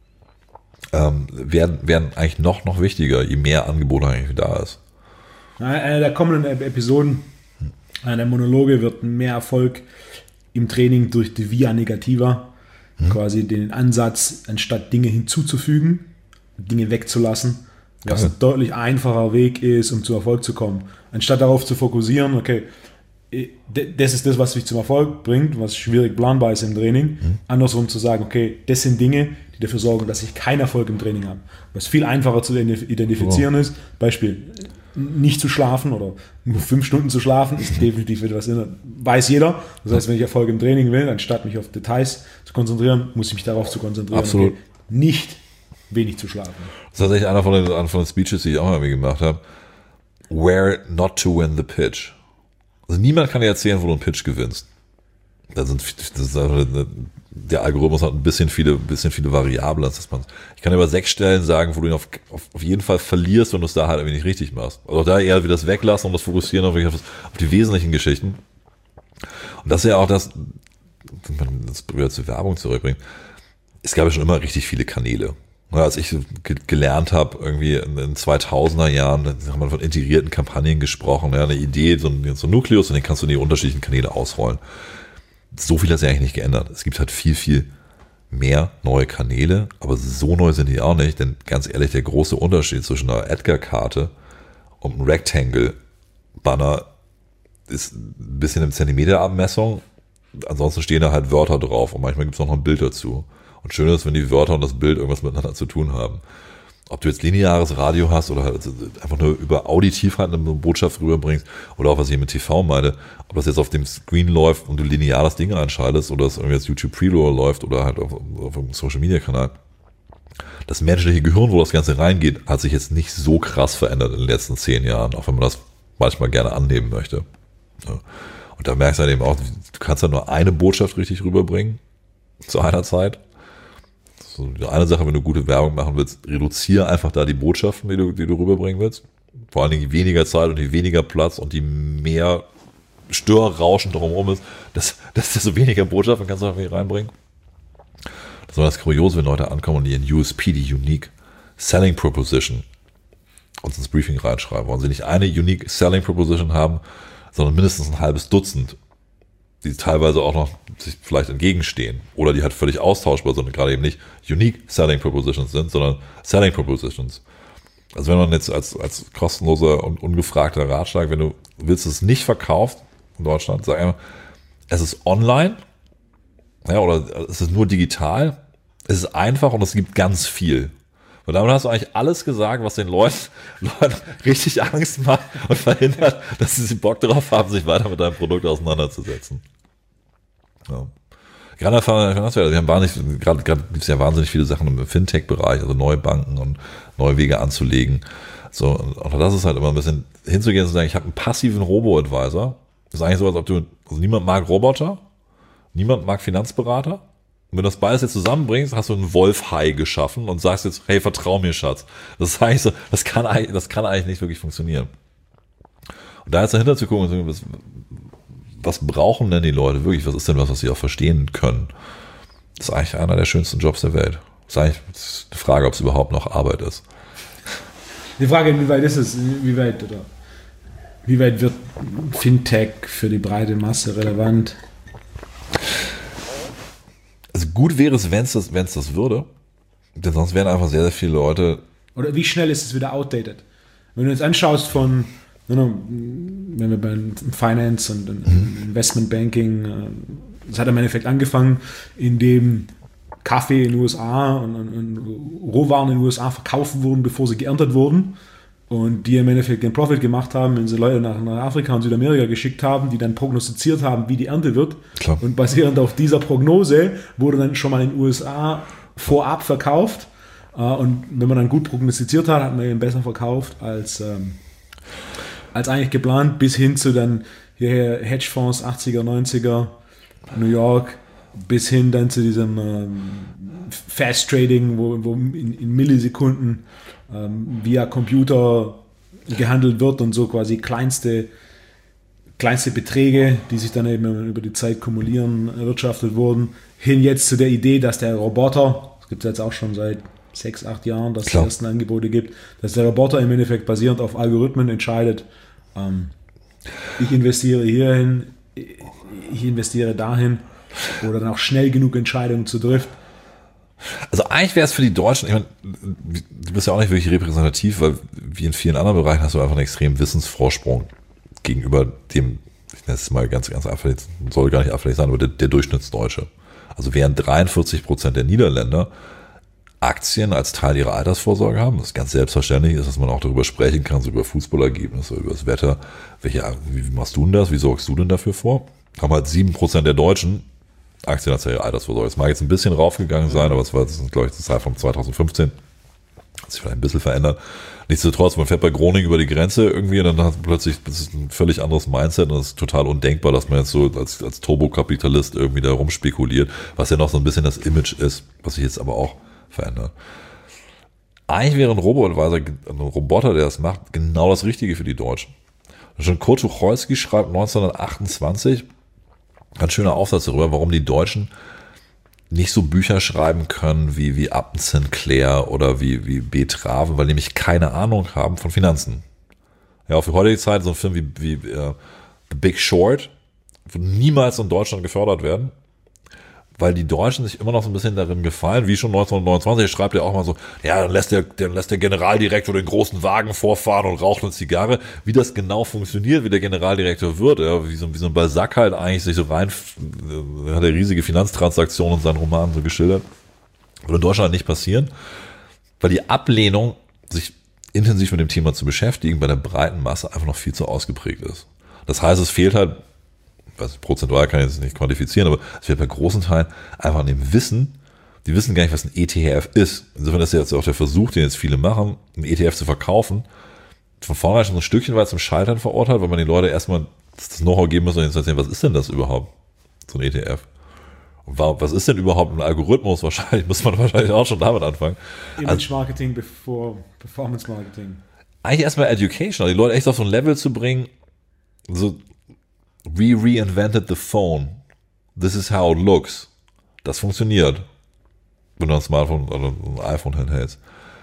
ähm, werden, werden eigentlich noch, noch wichtiger, je mehr Angebot eigentlich da ist. Eine der kommenden Episoden, einer der Monologe wird mehr Erfolg im Training durch die Via Negativa, hm. quasi den Ansatz, anstatt Dinge hinzuzufügen, Dinge wegzulassen, was ein deutlich einfacher Weg ist, um zum Erfolg zu kommen. Anstatt darauf zu fokussieren, okay, das ist das, was mich zum Erfolg bringt, was schwierig planbar ist im Training. Hm. Andersrum zu sagen, okay, das sind Dinge, die dafür sorgen, dass ich keinen Erfolg im Training habe. Was viel einfacher zu identifizieren oh. ist, Beispiel, nicht zu schlafen oder nur fünf Stunden zu schlafen, ist definitiv etwas, weiß jeder. Das heißt, wenn ich Erfolg im Training will, anstatt mich auf Details zu konzentrieren, muss ich mich darauf zu konzentrieren, Absolut. Okay, nicht wenig zu schlafen. Das ist tatsächlich einer von den, einer von den Speeches, die ich auch irgendwie gemacht habe. Where not to win the pitch. Also niemand kann dir erzählen, wo du einen Pitch gewinnst. Da sind, das ist der Algorithmus hat ein bisschen viele, bisschen viele Variablen, als dass man, ich kann über sechs Stellen sagen, wo du ihn auf, auf, auf jeden Fall verlierst, wenn du es da halt irgendwie nicht richtig machst. Also da eher wieder das Weglassen und das Fokussieren auf, auf die wesentlichen Geschichten. Und das ist ja auch das, wenn man das wieder zur Werbung zurückbringt. Es gab ja schon immer richtig viele Kanäle. Als ich ge- gelernt habe, irgendwie in den zweitausender Jahren, da haben wir von integrierten Kampagnen gesprochen, ja, eine Idee, so ein, so ein Nukleus, und den kannst du in die unterschiedlichen Kanäle ausrollen. So viel hat sich eigentlich nicht geändert. Es gibt halt viel, viel mehr neue Kanäle, aber so neu sind die auch nicht, denn ganz ehrlich, der große Unterschied zwischen einer Edgar-Karte und einem Rectangle-Banner ist ein bisschen eine Zentimeterabmessung. Ansonsten stehen da halt Wörter drauf und manchmal gibt es noch ein Bild dazu. Und schön ist, wenn die Wörter und das Bild irgendwas miteinander zu tun haben. Ob du jetzt lineares Radio hast oder halt einfach nur über auditiv halt eine Botschaft rüberbringst oder auch was ich mit T V meine, ob das jetzt auf dem Screen läuft und du linear das Ding einschaltest oder es irgendwie jetzt YouTube Preload läuft oder halt auf, auf einem Social Media Kanal. Das menschliche Gehirn, wo das Ganze reingeht, hat sich jetzt nicht so krass verändert in den letzten zehn Jahren, auch wenn man das manchmal gerne annehmen möchte. Ja. Und da merkst du halt eben auch, du kannst ja nur eine Botschaft richtig rüberbringen zu einer Zeit. So eine Sache, wenn du gute Werbung machen willst, reduziere einfach da die Botschaften, die du, die du rüberbringen willst. Vor allen Dingen je weniger Zeit und je weniger Platz und je mehr Störrauschen drumherum ist, das, das desto weniger Botschaften kannst du irgendwie reinbringen. Das war das Kuriose, wenn Leute ankommen und ihren U S P, die Unique Selling Proposition, uns ins Briefing reinschreiben. Wollen sie nicht eine Unique Selling Proposition haben, sondern mindestens ein halbes Dutzend, die teilweise auch noch sich vielleicht entgegenstehen oder die halt völlig austauschbar sind und gerade eben nicht Unique Selling Propositions sind, sondern Selling Propositions. Also wenn man jetzt als, als kostenloser und ungefragter Ratschlag, wenn du willst, es nicht verkauft in Deutschland, sag einfach, es ist online, ja, oder es ist nur digital, es ist einfach und es gibt ganz viel. Und damit hast du eigentlich alles gesagt, was den Leuten, Leuten richtig Angst macht und verhindert, dass sie Bock darauf haben, sich weiter mit deinem Produkt auseinanderzusetzen. Ja. Gerade wir haben wahnsinnig, gerade, gerade gibt es ja wahnsinnig viele Sachen im Fintech-Bereich, also neue Banken und neue Wege anzulegen. So, und das ist halt immer ein bisschen hinzugehen und zu sagen, ich habe einen passiven Robo-Advisor. Das ist eigentlich so, als ob du, also niemand mag Roboter, niemand mag Finanzberater. Und wenn du das beides jetzt zusammenbringst, hast du einen Wolf-Hai geschaffen und sagst jetzt, hey, vertrau mir, Schatz. Das ist eigentlich so, das kann eigentlich, das kann eigentlich nicht wirklich funktionieren. Und da jetzt dahinter zu gucken, was, was brauchen denn die Leute wirklich? Was ist denn was, was sie auch verstehen können? Das ist eigentlich einer der schönsten Jobs der Welt. Das ist eigentlich die Frage, ob es überhaupt noch Arbeit ist. Die Frage, inwieweit ist es, wie weit, oder wie weit wird Fintech für die breite Masse relevant? Also gut wäre es, wenn es das, wenn es das würde, denn sonst wären einfach sehr, sehr viele Leute. Oder wie schnell ist es wieder outdated? Wenn du jetzt anschaust von, wenn wir beim Finance und Investment Banking, das hat im Endeffekt angefangen, indem Kaffee in den U S A und, und, und Rohwaren in den U S A verkauft wurden, bevor sie geerntet wurden. Und die im Endeffekt den Profit gemacht haben, wenn sie Leute nach, nach Afrika und Südamerika geschickt haben, die dann prognostiziert haben, wie die Ernte wird. Klar. Und basierend auf dieser Prognose wurde dann schon mal in den U S A vorab verkauft. Und wenn man dann gut prognostiziert hat, hat man eben besser verkauft als, ähm, als eigentlich geplant, bis hin zu dann hierher Hedgefonds, achtziger, neunziger, New York, bis hin dann zu diesem ähm, Fast Trading, wo, wo in, in Millisekunden ähm, via Computer gehandelt wird und so quasi kleinste, kleinste Beträge, die sich dann eben über die Zeit kumulieren, erwirtschaftet wurden, hin jetzt zu der Idee, dass der Roboter, das gibt es jetzt auch schon seit sechs, acht Jahren, dass es die ersten Angebote gibt, dass der Roboter im Endeffekt basierend auf Algorithmen entscheidet, ähm, ich investiere hierhin, ich investiere dahin, oder dann auch schnell genug Entscheidungen zu treffen. Also eigentlich wäre es für die Deutschen, ich meine, du bist ja auch nicht wirklich repräsentativ, weil wie in vielen anderen Bereichen hast du einfach einen extremen Wissensvorsprung gegenüber dem, ich nenne es mal ganz, ganz einfach, soll gar nicht auffällig sein, aber der, der Durchschnittsdeutsche. Also während dreiundvierzig Prozent der Niederländer Aktien als Teil ihrer Altersvorsorge haben, das ganz selbstverständlich ist, dass man auch darüber sprechen kann, so über Fußballergebnisse, über das Wetter. Welche, wie machst du denn das? Wie sorgst du denn dafür vor? Haben halt sieben Prozent der Deutschen Aktien als ihre Altersvorsorge. Es mag jetzt ein bisschen raufgegangen sein, aber es war, das ist, glaube ich, das Zeitraum zweitausendfünfzehn. Hat sich vielleicht ein bisschen verändert. Nichtsdestotrotz, man fährt bei Groningen über die Grenze irgendwie und dann hat man plötzlich das ist ein völlig anderes Mindset und es ist total undenkbar, dass man jetzt so als, als Turbokapitalist irgendwie da rumspekuliert, was ja noch so ein bisschen das Image ist, was sich jetzt aber auch verändert. Eigentlich wäre ein Robo-Advisor, ein Roboter, der das macht, genau das Richtige für die Deutschen. Schon Kurt Tucholsky schreibt neunzehnhundertachtundzwanzig, ein schöner Aufsatz darüber, warum die Deutschen nicht so Bücher schreiben können wie, wie Upton Sinclair oder wie, wie B. Traven, weil die nämlich keine Ahnung haben von Finanzen. Ja, auf die heutige Zeit so ein Film wie, wie uh, The Big Short wird niemals in Deutschland gefördert werden, weil die Deutschen sich immer noch so ein bisschen darin gefallen, wie schon neunzehnhundertneunundzwanzig schreibt er auch mal so, ja, dann lässt der, dann lässt der Generaldirektor den großen Wagen vorfahren und raucht eine Zigarre. Wie das genau funktioniert, wie der Generaldirektor wird, ja, wie so, wie so ein Balzac halt eigentlich sich so rein, er hat er riesige Finanztransaktionen in seinen Romanen so geschildert. Würde in Deutschland nicht passieren, weil die Ablehnung, sich intensiv mit dem Thema zu beschäftigen, bei der breiten Masse einfach noch viel zu ausgeprägt ist. Das heißt, es fehlt halt, also prozentual kann ich jetzt nicht quantifizieren, aber es wird bei großen Teilen einfach an dem Wissen, die wissen gar nicht, was ein E T F ist. Insofern ist ja jetzt auch der Versuch, den jetzt viele machen, einen E T F zu verkaufen, von vornherein schon so ein Stückchen weit zum Scheitern verurteilt, weil man den Leuten erstmal das Know-how geben muss und ihnen zu erzählen, was ist denn das überhaupt, so ein E T F? Und was ist denn überhaupt ein Algorithmus? Wahrscheinlich muss man wahrscheinlich auch schon damit anfangen. Image Marketing bevor Performance Marketing. Eigentlich erstmal Education, also die Leute echt auf so ein Level zu bringen, so we reinvented the phone. This is how it looks. Das funktioniert, wenn du ein Smartphone oder ein iPhone hinhältst.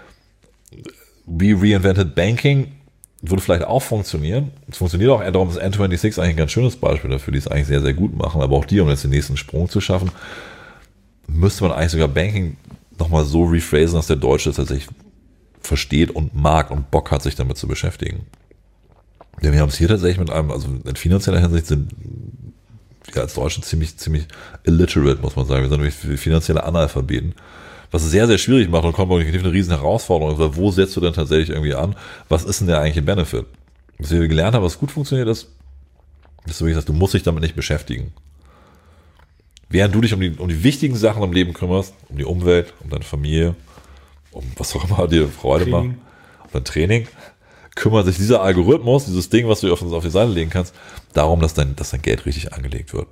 We reinvented banking würde vielleicht auch funktionieren. Es funktioniert auch, darum ist N sechsundzwanzig eigentlich ein ganz schönes Beispiel dafür, die es eigentlich sehr, sehr gut machen. Aber auch die, um jetzt den nächsten Sprung zu schaffen, müsste man eigentlich sogar Banking nochmal so rephrasen, dass der Deutsche es tatsächlich versteht und mag und Bock hat, sich damit zu beschäftigen. Ja, wir haben es hier tatsächlich mit einem, also in finanzieller Hinsicht sind wir als Deutsche ziemlich, ziemlich illiterate, muss man sagen. Wir sind nämlich finanzielle Analphabeten, was es sehr, sehr schwierig macht und kommunikativ eine riesen Herausforderung ist. Wo setzt du denn tatsächlich irgendwie an? Was ist denn der eigentliche Benefit? Was wir gelernt haben, was gut funktioniert, ist, dass du wirklich sagst, du musst dich damit nicht beschäftigen. Während du dich um die, um die wichtigen Sachen im Leben kümmerst, um die Umwelt, um deine Familie, um was auch immer dir Freude Training. macht, um dein Training, kümmert sich dieser Algorithmus, dieses Ding, was du auf, auf die Seite legen kannst, darum, dass dein, dass dein Geld richtig angelegt wird.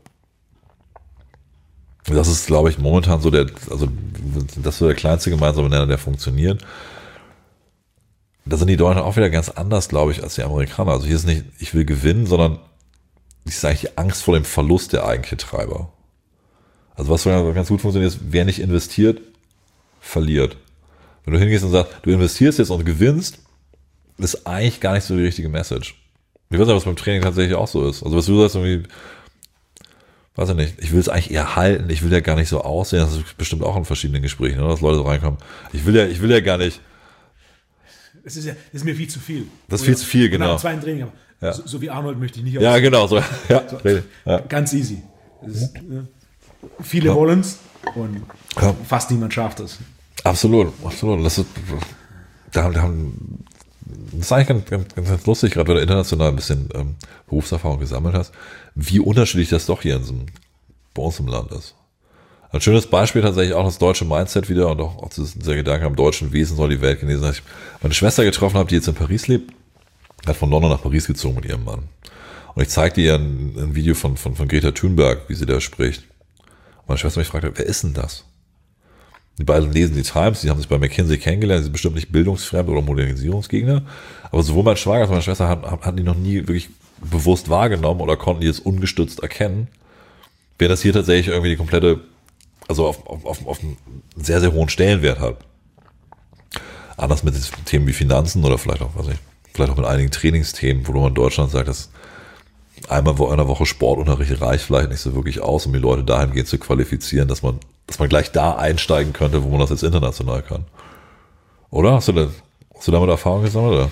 Das ist, glaube ich, momentan so der, also das ist so der kleinste gemeinsame Nenner, der funktioniert. Da sind die Deutschen auch wieder ganz anders, glaube ich, als die Amerikaner. Also hier ist nicht, ich will gewinnen, sondern es ist eigentlich die Angst vor dem Verlust der eigentliche Treiber. Also was ganz gut funktioniert ist, wer nicht investiert, verliert. Wenn du hingehst und sagst, du investierst jetzt und gewinnst, ist eigentlich gar nicht so die richtige Message. Ich weiß nicht, was beim Training tatsächlich auch so ist. Also was du sagst, irgendwie, weiß ich nicht, ich will es eigentlich eher halten, ich will ja gar nicht so aussehen, das ist bestimmt auch in verschiedenen Gesprächen, oder? Dass Leute so reinkommen. Ich will ja, ich will ja gar nicht. Es ist ja, das ist mir viel zu viel. Das ist viel zu viel, genau. Nach dem zweiten Training, aber ja. so, so wie Arnold möchte ich nicht aussehen. Ja, genau, so. Ja, so, ja. Ganz easy. Ist, ja. Viele ja. wollen es und ja. fast niemand schafft es. Absolut, absolut. Das ist, da, da haben Das ist eigentlich ganz, ganz, ganz lustig, gerade wenn du international ein bisschen ähm, Berufserfahrung gesammelt hast, wie unterschiedlich das doch hier in so, bei uns im Land ist. Ein schönes Beispiel tatsächlich auch das deutsche Mindset wieder und auch, auch dieser Gedanke am deutschen Wesen soll die Welt genesen. Als ich meine Schwester getroffen habe, die jetzt in Paris lebt, hat von London nach Paris gezogen mit ihrem Mann. Und ich zeigte ihr ein, ein Video von, von, von Greta Thunberg, wie sie da spricht. Und meine Schwester mich fragte, wer ist denn das? Die beiden lesen die Times, die haben sich bei McKinsey kennengelernt, die sind bestimmt nicht bildungsfremd oder Modernisierungsgegner, aber sowohl mein Schwager als auch meine Schwester hatten, hatten die noch nie wirklich bewusst wahrgenommen oder konnten die jetzt ungestützt erkennen, während das hier tatsächlich irgendwie die komplette, also auf, auf, auf, auf einen sehr, sehr hohen Stellenwert hat. Anders mit Themen wie Finanzen oder vielleicht auch, weiß ich, vielleicht auch mit einigen Trainingsthemen, wo man in Deutschland sagt, dass einmal in der Woche Sportunterricht reicht vielleicht nicht so wirklich aus, um die Leute dahingehend zu qualifizieren, dass man dass man gleich da einsteigen könnte, wo man das jetzt international kann. Oder? Hast du, da, hast du damit Erfahrung gesammelt? Oder?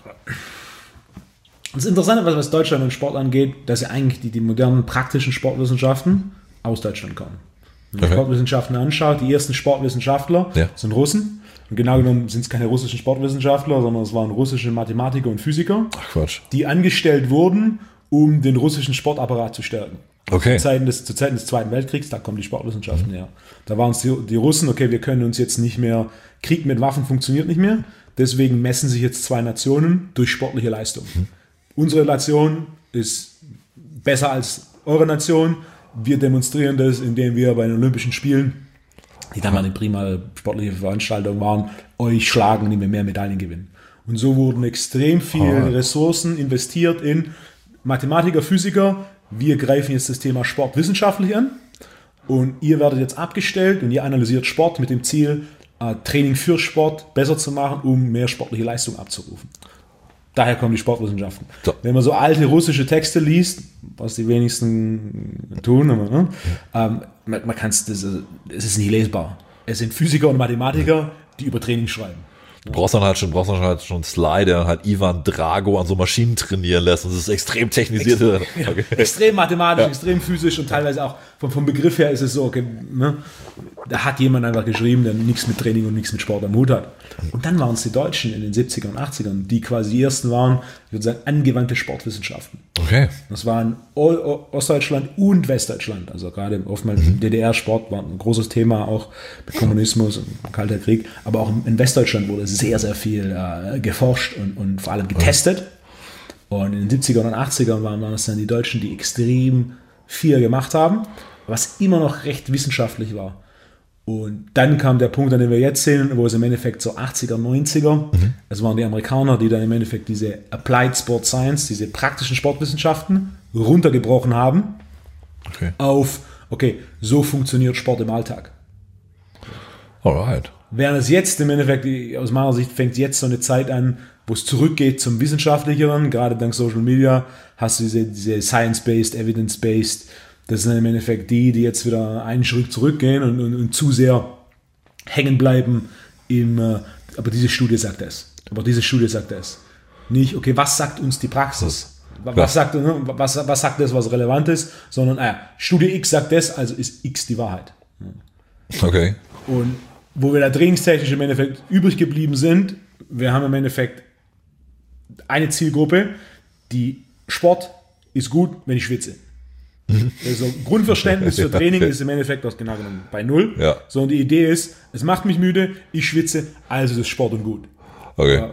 Das Interessante, was Deutschland und Sport angeht, dass ja eigentlich die, die modernen praktischen Sportwissenschaften aus Deutschland kommen. Wenn man okay. Sportwissenschaften anschaut, die ersten Sportwissenschaftler ja. sind Russen. Und genau genommen sind es keine russischen Sportwissenschaftler, sondern es waren russische Mathematiker und Physiker, Ach, Quatsch. die angestellt wurden, um den russischen Sportapparat zu stärken. Okay. Zu Zeiten des, zu Zeiten des Zweiten Weltkriegs, da kommen die Sportwissenschaften mhm. her. Da waren es die, die Russen, okay, wir können uns jetzt nicht mehr, Krieg mit Waffen funktioniert nicht mehr, deswegen messen sich jetzt zwei Nationen durch sportliche Leistung. Mhm. Unsere Nation ist besser als eure Nation, wir demonstrieren das, indem wir bei den Olympischen Spielen, die dann mal eine prima sportliche Veranstaltung waren, euch schlagen, indem wir mehr Medaillen gewinnen. Und so wurden extrem viele oh. Ressourcen investiert in Mathematiker, Physiker. Wir greifen jetzt das Thema Sport wissenschaftlich an. und ihr werdet jetzt abgestellt und ihr analysiert Sport mit dem Ziel, äh, Training für Sport besser zu machen, um mehr sportliche Leistung abzurufen. Daher kommen die Sportwissenschaften. So. Wenn man so alte russische Texte liest, was die wenigsten tun, aber, ne, ähm, man, man kann es, es ist nicht lesbar. Es sind Physiker und Mathematiker, die über Training schreiben. Du brauchst dann halt schon, brauchst dann halt schon einen Slide, der halt Ivan Drago an so Maschinen trainieren lässt. Und das ist extrem technisiert. Extrem, okay. ja, extrem mathematisch, ja. extrem physisch und teilweise auch vom, vom Begriff her ist es so, okay, ne, da hat jemand einfach geschrieben, der nichts mit Training und nichts mit Sport am Hut hat. Und dann waren es die Deutschen in den siebzigern und achtzigern, die quasi die ersten waren, ich würde sagen, angewandte Sportwissenschaften. Okay. Das waren Ostdeutschland und Westdeutschland. Also gerade oftmals mhm. D D R-Sport war ein großes Thema, auch mit Kommunismus und Kalter Krieg. Aber auch in Westdeutschland wurde sehr, sehr viel äh, geforscht und, und vor allem getestet. Mhm. Und in den siebzigern und achtzigern waren, waren es dann die Deutschen, die extrem viel gemacht haben, was immer noch recht wissenschaftlich war. Und dann kam der Punkt, an dem wir jetzt sehen, wo es im Endeffekt so achtziger, neunziger, mhm. es waren die Amerikaner, die dann im Endeffekt diese Applied Sport Science, diese praktischen Sportwissenschaften runtergebrochen haben okay. auf, okay, so funktioniert Sport im Alltag. Alright. Während es jetzt im Endeffekt, aus meiner Sicht, fängt jetzt so eine Zeit an, wo es zurückgeht zum Wissenschaftlicheren, gerade dank Social Media, hast du diese, diese Science-Based, Evidence-Based. Das sind im Endeffekt die, die jetzt wieder einen Schritt zurückgehen und, und, und zu sehr hängen bleiben im, äh, aber diese Studie sagt das. Aber diese Studie sagt das. Nicht, okay, was sagt uns die Praxis? Was, was, sagt, ne, was, was sagt das, was relevant ist? Sondern, ah ja, Studie X sagt das, also ist X die Wahrheit. Okay. Und wo wir da trainingstechnisch im Endeffekt übrig geblieben sind, wir haben im Endeffekt eine Zielgruppe, die Sport ist gut, wenn ich schwitze. Also Grundverständnis für Training ist im Endeffekt was genau genommen bei null. Ja. Sondern die Idee ist, es macht mich müde, ich schwitze, also ist Sport und gut. Okay. Ja,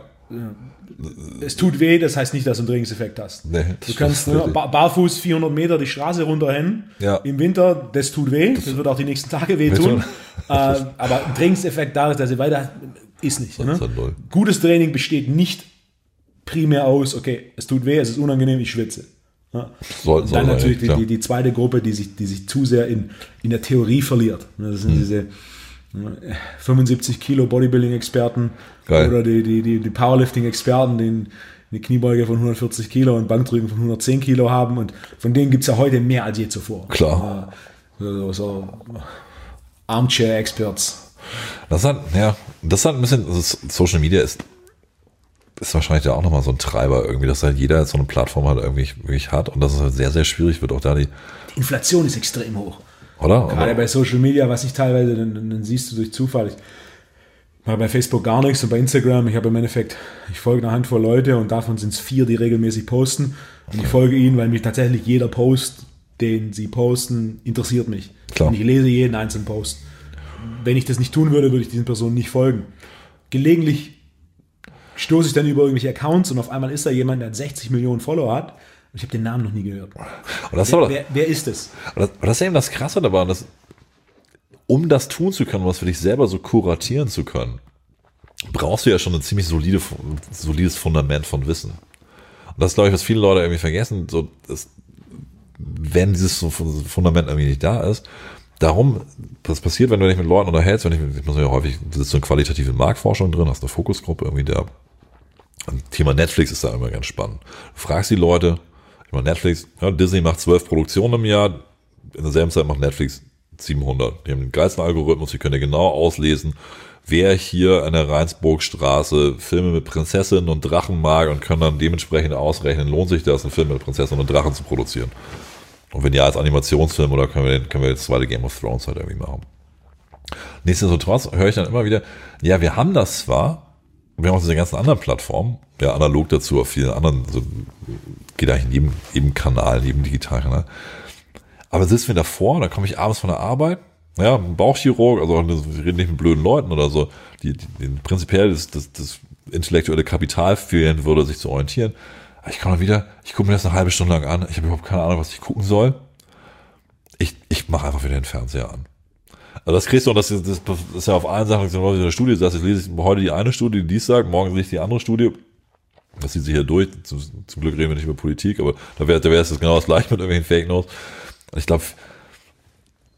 es tut weh, das heißt nicht, dass du einen Trainingseffekt hast. Nee, du kannst ne, barfuß vierhundert Meter die Straße runterrennen. Ja. Im Winter, das tut weh, das, das wird auch die nächsten Tage weh tun. äh, aber ein Trainingseffekt da ist, dass sie weiter ist nicht. Ne? Gutes Training besteht nicht primär aus, okay, es tut weh, es ist unangenehm, ich schwitze. Ja. Soll, und dann soll natürlich die, die, die zweite Gruppe, die sich, die sich zu sehr in, in der Theorie verliert. Das sind hm. diese fünfundsiebzig Kilo Bodybuilding-Experten oder die, die, die, die Powerlifting-Experten, die eine Kniebeuge von hundertvierzig Kilo und Bankdrücken von hundertzehn Kilo haben. Und von denen gibt es ja heute mehr als je zuvor. Klar. So, so Armchair-Experts. Das hat, ja, das hat ein bisschen, also Social Media ist ist wahrscheinlich ja auch nochmal so ein Treiber irgendwie, dass halt jeder so eine Plattform halt irgendwie wirklich hat und dass es halt sehr, sehr schwierig wird, auch da die... Die Inflation ist extrem hoch. Oder? Gerade bei Social Media, was ich teilweise, dann, dann siehst du durch Zufall, ich mache bei Facebook gar nichts und bei Instagram, ich habe im Endeffekt, ich folge eine Handvoll Leute und davon sind es vier, die regelmäßig posten und ich folge ihnen, weil mich tatsächlich jeder Post, den sie posten, interessiert mich. Klar. Und ich lese jeden einzelnen Post. Wenn ich das nicht tun würde, würde ich diesen Personen nicht folgen. Gelegentlich stoße ich dann über irgendwelche Accounts und auf einmal ist da jemand, der sechzig Millionen Follower hat und ich habe den Namen noch nie gehört. Das wer, wer, wer ist es? Das, das ist eben das Krasse dabei, dass, um das tun zu können, was für dich selber so kuratieren zu können, brauchst du ja schon ein ziemlich solide, solides Fundament von Wissen. Und das ist, glaube ich, was viele Leute irgendwie vergessen, so, dass, wenn dieses Fundament irgendwie nicht da ist. Darum, das passiert, wenn du dich mit Leuten unterhältst, wenn ich, ich muss ja häufig, du sitzt so in qualitative Marktforschung drin, hast eine Fokusgruppe irgendwie, der Thema Netflix ist da immer ganz spannend. Du fragst die Leute, ich meine Netflix, ja, Disney macht zwölf Produktionen im Jahr, in derselben Zeit macht Netflix siebenhundert. Die haben den geilsten Algorithmus, die können ja genau auslesen, wer hier an der Rheinsburgstraße Filme mit Prinzessinnen und Drachen mag und können dann dementsprechend ausrechnen, lohnt sich das, einen Film mit Prinzessinnen und Drachen zu produzieren. Und wenn ja, als Animationsfilm oder können wir, können wir das zweite Game of Thrones halt irgendwie machen. Nichtsdestotrotz höre ich dann immer wieder, ja, wir haben das zwar, wir haben auch diese ganzen anderen Plattformen, ja, analog dazu auf vielen anderen, so, geht eigentlich in jedem, jedem Kanal, in jedem Digitalkanal. Aber sitzen wir davor, dann komme ich abends von der Arbeit, ja, ein Bauchchirurg, also wir reden nicht mit blöden Leuten oder so, die, die, die prinzipiell das, das, das intellektuelle Kapital fehlen würde, sich zu orientieren. Ich komme dann wieder, ich gucke mir das eine halbe Stunde lang an, ich habe überhaupt keine Ahnung, was ich gucken soll. Ich, ich mache einfach wieder den Fernseher an. Also das kriegst du, und das, das, das ist ja auf allen Sachen, wenn du in der Studie sagst, ich lese heute die eine Studie, die dies sagt, morgen lese ich die andere Studie. Das zieht sich hier durch. Zum, zum Glück reden wir nicht über Politik, aber da wäre da wäre es genau das gleiche mit irgendwelchen Fake News. Ich glaube,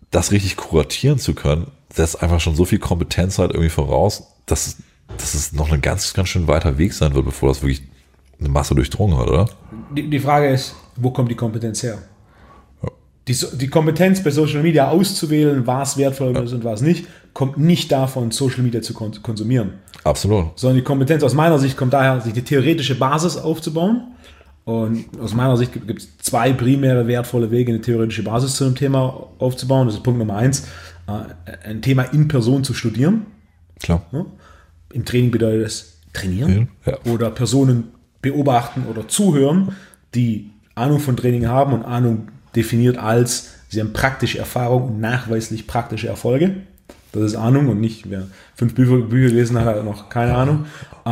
das richtig kuratieren zu können, setzt einfach schon so viel Kompetenz halt irgendwie voraus, dass, dass es noch ein ganz, ganz schön weiter Weg sein wird, bevor das wirklich eine Masse durchdrungen hat, oder? Die, die Frage ist, wo kommt die Kompetenz her? Ja. Die, die Kompetenz bei Social Media auszuwählen, was wertvoll ja. ist und was nicht, kommt nicht davon, Social Media zu konsumieren. Absolut. Sondern die Kompetenz aus meiner Sicht kommt daher, sich die theoretische Basis aufzubauen. Und aus meiner Sicht gibt es zwei primäre wertvolle Wege, eine theoretische Basis zu einem Thema aufzubauen. Das ist Punkt Nummer eins, ein Thema in Person zu studieren. Klar. Ja. Im Training bedeutet es trainieren ja. oder Personen beobachten oder zuhören, die Ahnung von Training haben und Ahnung definiert als, sie haben praktische Erfahrung und nachweislich praktische Erfolge. Das ist Ahnung und nicht, wer fünf Bücher, Bücher gelesen hat, hat noch keine Ahnung.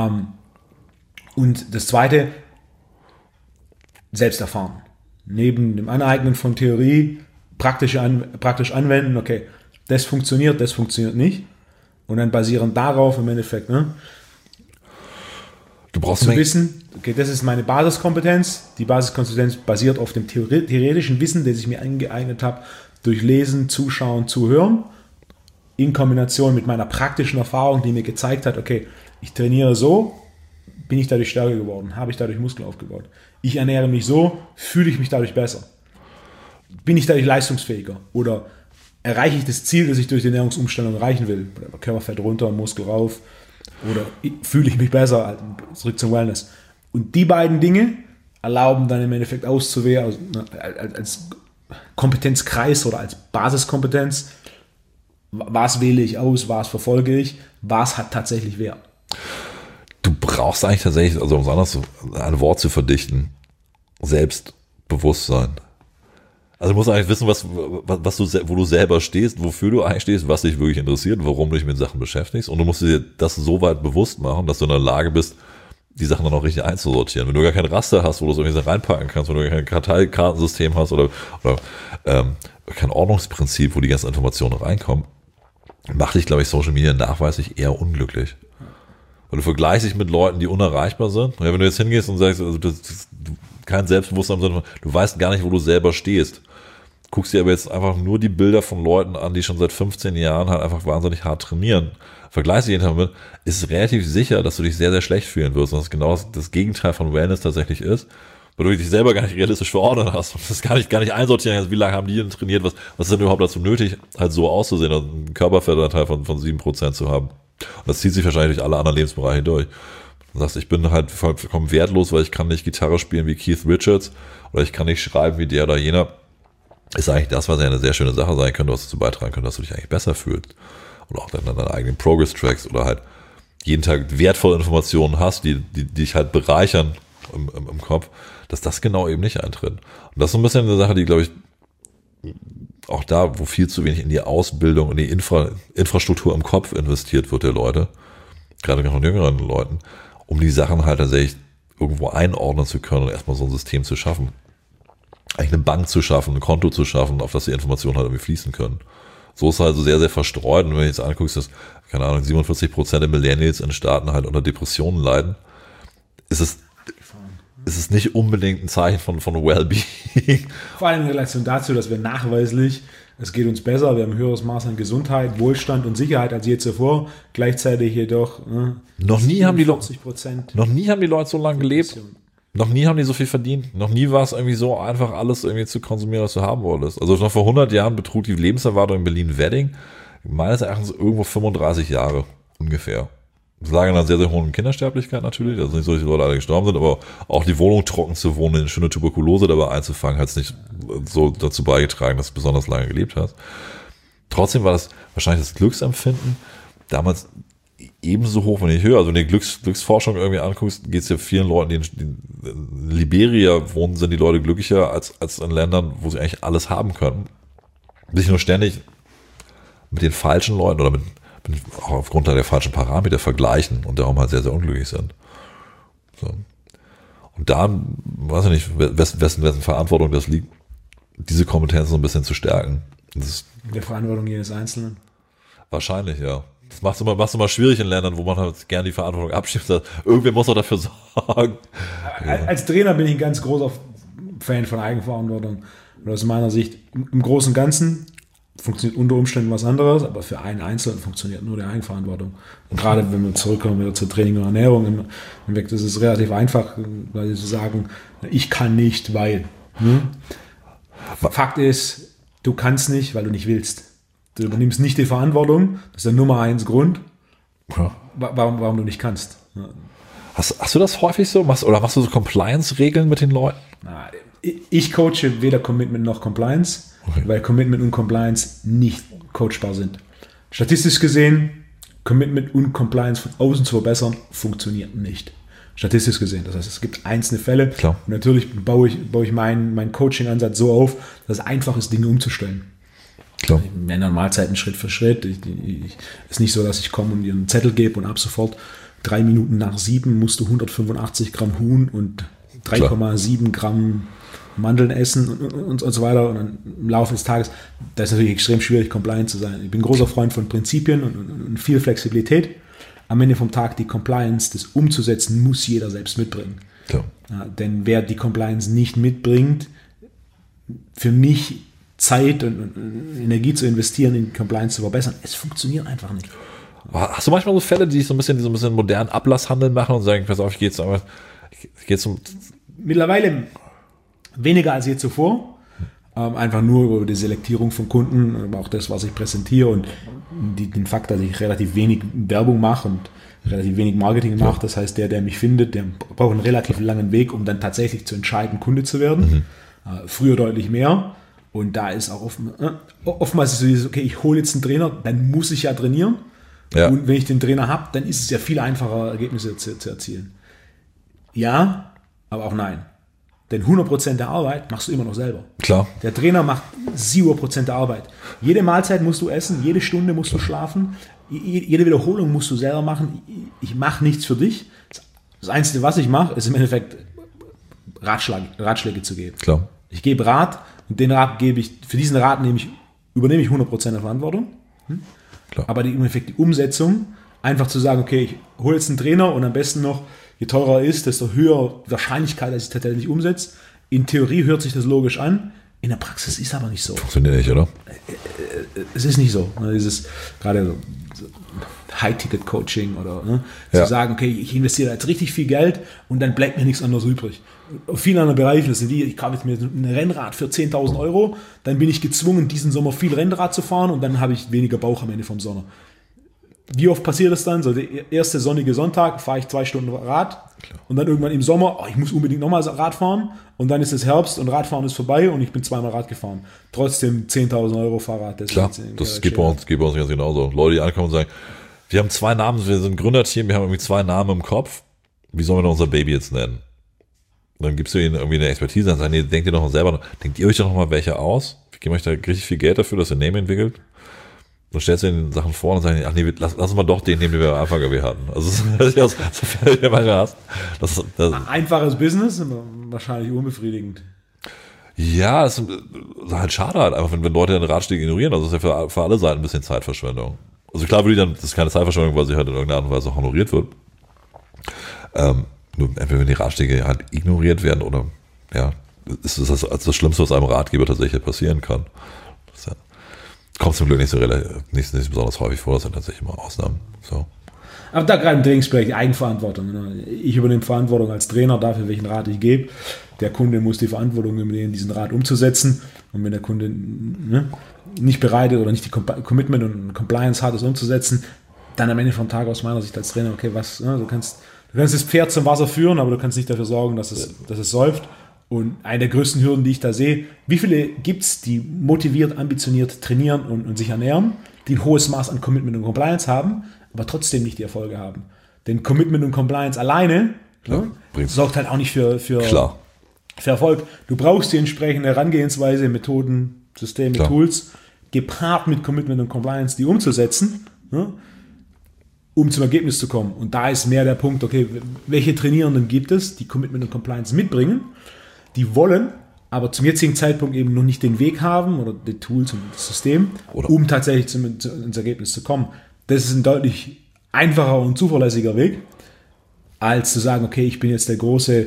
Und das zweite, selbst erfahren. Neben dem Aneignen von Theorie, praktisch, an, praktisch anwenden, okay, das funktioniert, das funktioniert nicht. Und dann basierend darauf im Endeffekt, ne, du brauchst zu wissen, okay, das ist meine Basiskompetenz. Die Basiskompetenz basiert auf dem theoretischen Wissen, das ich mir angeeignet habe, durch Lesen, Zuschauen, Zuhören, in Kombination mit meiner praktischen Erfahrung, die mir gezeigt hat, okay, ich trainiere so, bin ich dadurch stärker geworden, habe ich dadurch Muskeln aufgebaut. Ich ernähre mich so, fühle ich mich dadurch besser. Bin ich dadurch leistungsfähiger? Oder erreiche ich das Ziel, das ich durch die Ernährungsumstellung erreichen will? Körperfett runter, Muskel rauf. Oder fühle ich mich besser? Zurück zum Wellness. Und die beiden Dinge erlauben dann im Endeffekt auszuwählen, also als Kompetenzkreis oder als Basiskompetenz, was wähle ich aus, was verfolge ich, was hat tatsächlich Wert. Du brauchst eigentlich tatsächlich, also um es anders ein Wort zu verdichten, Selbstbewusstsein. Also du musst eigentlich wissen, was, was du, wo du selber stehst, wofür du eigentlich stehst, was dich wirklich interessiert, warum du dich mit Sachen beschäftigst. Und du musst dir das so weit bewusst machen, dass du in der Lage bist, die Sachen dann auch richtig einzusortieren. Wenn du gar kein Raster hast, wo du es irgendwie reinpacken kannst, wenn du kein Karteikartensystem hast oder, oder ähm, kein Ordnungsprinzip, wo die ganzen Informationen reinkommen, macht dich, glaube ich, Social Media nachweislich eher unglücklich. Weil du vergleichst dich mit Leuten, die unerreichbar sind. Ja, wenn du jetzt hingehst und sagst, also das, das, kein Selbstbewusstsein, sondern du weißt gar nicht, wo du selber stehst. Guckst dir aber jetzt einfach nur die Bilder von Leuten an, die schon seit fünfzehn Jahren halt einfach wahnsinnig hart trainieren. Vergleichst dich jeden Tag damit, ist es relativ sicher, dass du dich sehr, sehr schlecht fühlen wirst. Und das genau das, das Gegenteil von Wellness tatsächlich ist, weil du dich selber gar nicht realistisch verordnet hast und das gar nicht, gar nicht einsortieren kannst, wie lange haben die denn trainiert, was, was ist denn überhaupt dazu nötig, halt so auszusehen, also einen Körperfettanteil von, von sieben Prozent zu haben. Und das zieht sich wahrscheinlich durch alle anderen Lebensbereiche durch. Du sagst, ich bin halt vollkommen wertlos, weil ich kann nicht Gitarre spielen wie Keith Richards oder ich kann nicht schreiben wie der oder jener. Ist eigentlich das, was ja eine sehr schöne Sache sein könnte, was dazu beitragen könnte, dass du dich eigentlich besser fühlst. Oder auch dann deine eigenen Progress-Tracks oder halt jeden Tag wertvolle Informationen hast, die, die, die dich halt bereichern im, im, im Kopf, dass das genau eben nicht eintritt. Und das ist so ein bisschen eine Sache, die, glaube ich, auch da, wo viel zu wenig in die Ausbildung, in die Infra, Infrastruktur im Kopf investiert wird der Leute, gerade von jüngeren Leuten, um die Sachen halt tatsächlich irgendwo einordnen zu können und erstmal so ein System zu schaffen. Eigentlich eine Bank zu schaffen, ein Konto zu schaffen, auf das die Informationen halt irgendwie fließen können. So ist es halt so sehr, sehr verstreut. Und wenn du jetzt anguckst, dass, keine Ahnung, siebenundvierzig Prozent der Millennials in Staaten halt unter Depressionen leiden, ist es, ist es nicht unbedingt ein Zeichen von, von Wellbeing. Vor allem in Relation dazu, dass wir nachweislich, es geht uns besser, wir haben ein höheres Maß an Gesundheit, Wohlstand und Sicherheit als je zuvor, gleichzeitig jedoch ne, noch nie haben die Leute noch nie haben die Leute so lange gelebt. Noch nie haben die so viel verdient. Noch nie war es irgendwie so einfach, alles irgendwie zu konsumieren, was du haben wolltest. Also noch vor hundert Jahren betrug die Lebenserwartung in Berlin-Wedding meines Erachtens irgendwo fünfunddreißig Jahre ungefähr. Das lag in einer sehr, sehr hohen Kindersterblichkeit natürlich. Also nicht so, dass die Leute alle gestorben sind, aber auch die Wohnung trocken zu wohnen, eine schöne Tuberkulose dabei einzufangen, hat es nicht so dazu beigetragen, dass du besonders lange gelebt hast. Trotzdem war das wahrscheinlich das Glücksempfinden damals ebenso hoch, wenn nicht höher. Also wenn du die Glücks, Glücksforschung irgendwie anguckst, geht es ja vielen Leuten, die in, die in Liberia wohnen, sind die Leute glücklicher als, als in Ländern, wo sie eigentlich alles haben können. Sich nur ständig mit den falschen Leuten oder mit, mit auch aufgrund der falschen Parameter vergleichen und darum halt sehr, sehr unglücklich sind. So. Und da, weiß ich nicht, wessen, wessen, wessen Verantwortung das liegt, diese Kompetenz so ein bisschen zu stärken. Das ist der Verantwortung jedes Einzelnen. Wahrscheinlich, ja. Das macht es immer, macht's immer schwierig in Ländern, wo man halt gerne die Verantwortung abschiebt. Irgendwer muss auch dafür sorgen. Als Trainer bin ich ein ganz großer Fan von Eigenverantwortung. Und aus meiner Sicht, im Großen und Ganzen funktioniert unter Umständen was anderes, aber für einen Einzelnen funktioniert nur die Eigenverantwortung. Und gerade wenn wir zurückkommen wieder zu Training und Ernährung, das ist relativ einfach, weil sie sagen, ich kann nicht, weil. Hm? Fakt ist, du kannst nicht, weil du nicht willst. Du übernimmst nicht die Verantwortung, das ist der Nummer eins Grund, Ja. warum, warum du nicht kannst. Hast, hast du das häufig so? Machst, oder machst du so Compliance-Regeln mit den Leuten? Ich coache weder Commitment noch Compliance, Okay. weil Commitment und Compliance nicht coachbar sind. Statistisch gesehen, Commitment und Compliance von außen zu verbessern, funktioniert nicht. Statistisch gesehen. Das heißt, es gibt einzelne Fälle. Klar. Und natürlich baue ich, baue ich meinen, meinen Coaching-Ansatz so auf, dass es einfach ist, Dinge umzustellen. Klar. Ich ändere Mahlzeiten Schritt für Schritt. Ich, ich, ist nicht so, dass ich komme und dir einen Zettel gebe und ab sofort drei Minuten nach sieben musst du hundertfünfundachtzig Gramm Huhn und drei Komma sieben Gramm Mandeln essen und, und, und so weiter. Und dann im Laufe des Tages, da ist natürlich extrem schwierig, compliant zu sein. Ich bin ein großer Freund von Prinzipien und, und, und viel Flexibilität. Am Ende vom Tag die Compliance, das umzusetzen, muss jeder selbst mitbringen. Klar. Ja, denn wer die Compliance nicht mitbringt, für mich Zeit und, und Energie zu investieren, in Compliance zu verbessern, es funktioniert einfach nicht. Hast du manchmal so Fälle, die so ein bisschen, die so ein bisschen modernen Ablasshandel machen und sagen, pass auf, ich gehe jetzt aber, ich gehe zum. Mittlerweile weniger als je zuvor. Ähm, einfach nur über die Selektierung von Kunden, aber auch das, was ich präsentiere und die, den Fakt, dass ich relativ wenig Werbung mache und relativ wenig Marketing mache. Das heißt, der, der mich findet, der braucht einen relativ langen Weg, um dann tatsächlich zu entscheiden, Kunde zu werden. Mhm. Äh, früher deutlich mehr. Und da ist auch oft, äh, oftmals ist es so dieses, okay, ich hole jetzt einen Trainer, dann muss ich ja trainieren. Ja. Und wenn ich den Trainer habe, dann ist es ja viel einfacher, Ergebnisse zu, zu erzielen. Ja, aber auch nein. Denn hundert Prozent der Arbeit machst du immer noch selber. Klar. Der Trainer macht sieben Prozent der Arbeit. Jede Mahlzeit musst du essen, jede Stunde musst du schlafen, jede Wiederholung musst du selber machen. Ich mache nichts für dich. Das Einzige, was ich mache, ist im Endeffekt Ratschlag, Ratschläge zu geben. Klar. Ich gebe Rat und den Rat gebe ich, für diesen Rat nehme ich, übernehme ich hundert Prozent der Verantwortung. Hm? Klar. Aber die, im Endeffekt die Umsetzung, einfach zu sagen, okay, ich hole jetzt einen Trainer und am besten noch, je teurer er ist, desto höher die Wahrscheinlichkeit, dass ich es tatsächlich umsetze. In Theorie hört sich das logisch an, in der Praxis ist es aber nicht so. Funktioniert nicht, oder? Es ist nicht so. Ne? Dieses gerade so, so High-Ticket-Coaching oder ne? Ja. zu sagen, okay, ich investiere jetzt richtig viel Geld und dann bleibt mir nichts anderes übrig. Auf vielen anderen Bereichen, das sind die, ich kaufe jetzt mir ein Rennrad für zehntausend Euro, dann bin ich gezwungen, diesen Sommer viel Rennrad zu fahren und dann habe ich weniger Bauch am Ende vom Sommer. Wie oft passiert das dann? So der erste sonnige Sonntag fahre ich zwei Stunden Rad Klar. Und dann irgendwann im Sommer, oh, ich muss unbedingt nochmal Rad fahren und dann ist es Herbst und Radfahren ist vorbei und ich bin zweimal Rad gefahren. Trotzdem zehntausend Euro Fahrrad. Das Klar, das geht bei, uns, geht bei uns ganz genauso. Leute, die ankommen und sagen, wir haben zwei Namen, wir sind ein Gründerteam, wir haben irgendwie zwei Namen im Kopf. Wie sollen wir denn unser Baby jetzt nennen? Und dann gibst du ihnen irgendwie eine Expertise und sagen, nee, denkt ihr doch mal selber, denkt ihr euch doch noch mal welche aus? Wir geben euch da richtig viel Geld dafür, dass ihr Namen entwickelt. Dann stellst du den Sachen vor und sagst, ach nee, lass, lass uns mal doch den nehmen, den wir am Anfang hatten. Also das ist ja so das, das, das, einfaches Business, aber wahrscheinlich unbefriedigend. Ja, es ist halt schade halt einfach, wenn, wenn Leute den Ratschläge ignorieren. Also das ist ja für, für alle Seiten ein bisschen Zeitverschwendung. Also klar würde ich dann, das ist keine Zeitverschwendung, weil sie halt in irgendeiner Art und Weise honoriert wird. Ähm, nur entweder wenn die Ratschläge halt ignoriert werden oder ja, ist das das, das Schlimmste, was einem Ratgeber tatsächlich passieren kann. Das ja, kommt zum Glück nicht so nicht, nicht besonders häufig vor, das sind tatsächlich immer Ausnahmen. So. Aber da gerade im Trainingsbereich die Eigenverantwortung. Ne? Ich übernehme Verantwortung als Trainer dafür, welchen Rat ich gebe. Der Kunde muss die Verantwortung übernehmen, diesen Rat umzusetzen. Und wenn der Kunde ne, nicht bereit ist oder nicht die Commitment und Compliance hat, es umzusetzen, dann am Ende vom Tag aus meiner Sicht als Trainer, okay, was, ne, du kannst, du kannst das Pferd zum Wasser führen, aber du kannst nicht dafür sorgen, dass es, dass es säuft. Und eine der größten Hürden, die ich da sehe, wie viele gibt es, die motiviert, ambitioniert trainieren und, und sich ernähren, die ein hohes Maß an Commitment und Compliance haben, aber trotzdem nicht die Erfolge haben. Denn Commitment und Compliance alleine Klar, ne, sorgt halt auch nicht für, für, Klar. für Erfolg. Du brauchst die entsprechende Herangehensweise, Methoden, Systeme, Klar. Tools, gepaart mit Commitment und Compliance, die umzusetzen, ne, um zum Ergebnis zu kommen. Und da ist mehr der Punkt, okay, welche Trainierenden gibt es, die Commitment und Compliance mitbringen, die wollen, aber zum jetzigen Zeitpunkt eben noch nicht den Weg haben oder die Tools und das System, Oder um tatsächlich zum, zu, ins Ergebnis zu kommen. Das ist ein deutlich einfacher und zuverlässiger Weg, als zu sagen, okay, ich bin jetzt der große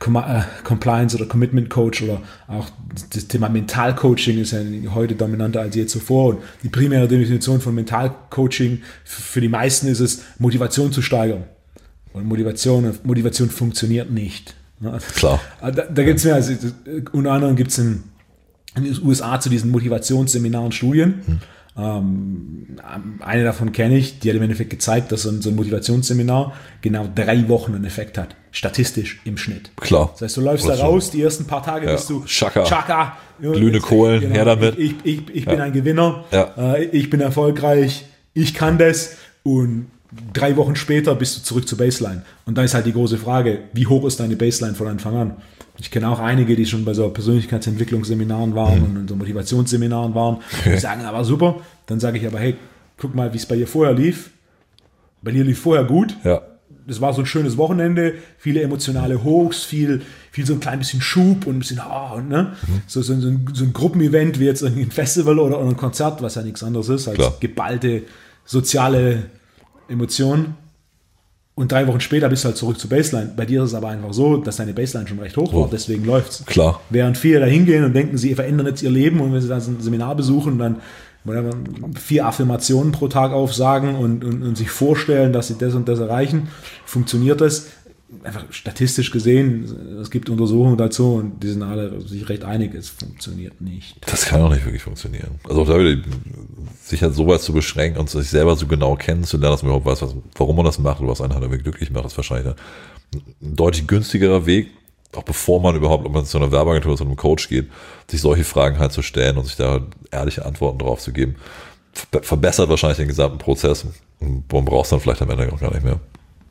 Compliance oder Commitment Coach oder auch das Thema Mentalcoaching ist ja heute dominanter als je zuvor. Und die primäre Definition von Mentalcoaching für die meisten ist es, Motivation zu steigern. Und Motivation, Motivation funktioniert nicht. Klar. Da, da gibt es mehr, also, unter anderem gibt es in, in den U S A zu diesen Motivationsseminaren Studien. Hm. Ähm, eine davon kenne ich, die hat im Endeffekt gezeigt, dass so ein, so ein Motivationsseminar genau drei Wochen einen Effekt hat. Statistisch im Schnitt. Klar. Das heißt, du läufst da raus, die ersten paar Tage ja. bist du Chaka, Chaka glühende Kohlen, genau. Her damit. Ich, ich, ich bin ja. ein Gewinner, ja. ich bin erfolgreich, ich kann das und drei Wochen später bist du zurück zur Baseline. Und da ist halt die große Frage, wie hoch ist deine Baseline von Anfang an? Ich kenne auch einige, die schon bei so Persönlichkeitsentwicklungsseminaren waren mhm. und so Motivationsseminaren waren. Okay. Die sagen, aber super. Dann sage ich aber, hey, guck mal, wie es bei dir vorher lief. Bei dir lief vorher gut. Ja. Das war so ein schönes Wochenende, viele emotionale Hochs, viel, viel so ein klein bisschen Schub und ein bisschen, ah, ne? Mhm. So, so, so, ein, so ein Gruppenevent wie jetzt ein Festival oder, oder ein Konzert, was ja nichts anderes ist als Klar. geballte soziale Emotionen. Und drei Wochen später bist du halt zurück zur Baseline. Bei dir ist es aber einfach so, dass deine Baseline schon recht hoch war, oh. deswegen läuft's. Klar. Während viele da hingehen und denken, sie verändern jetzt ihr Leben und wenn sie dann ein Seminar besuchen, dann vier Affirmationen pro Tag aufsagen und, und, und sich vorstellen, dass sie das und das erreichen, funktioniert das. Einfach statistisch gesehen, es gibt Untersuchungen dazu und die sind alle sich recht einig, es funktioniert nicht. Das kann auch nicht wirklich funktionieren. Also auch da wieder sich halt so weit zu beschränken und sich selber so genau kennenzulernen, dass man überhaupt weiß, was, warum man das macht oder was einen halt irgendwie glücklich macht, ist wahrscheinlich ein deutlich günstigerer Weg, auch bevor man überhaupt ob man zu einer Werbeagentur oder zu einem Coach geht, sich solche Fragen halt zu stellen und sich da halt ehrliche Antworten drauf zu geben, verbessert wahrscheinlich den gesamten Prozess und man braucht es dann vielleicht am Ende auch gar nicht mehr.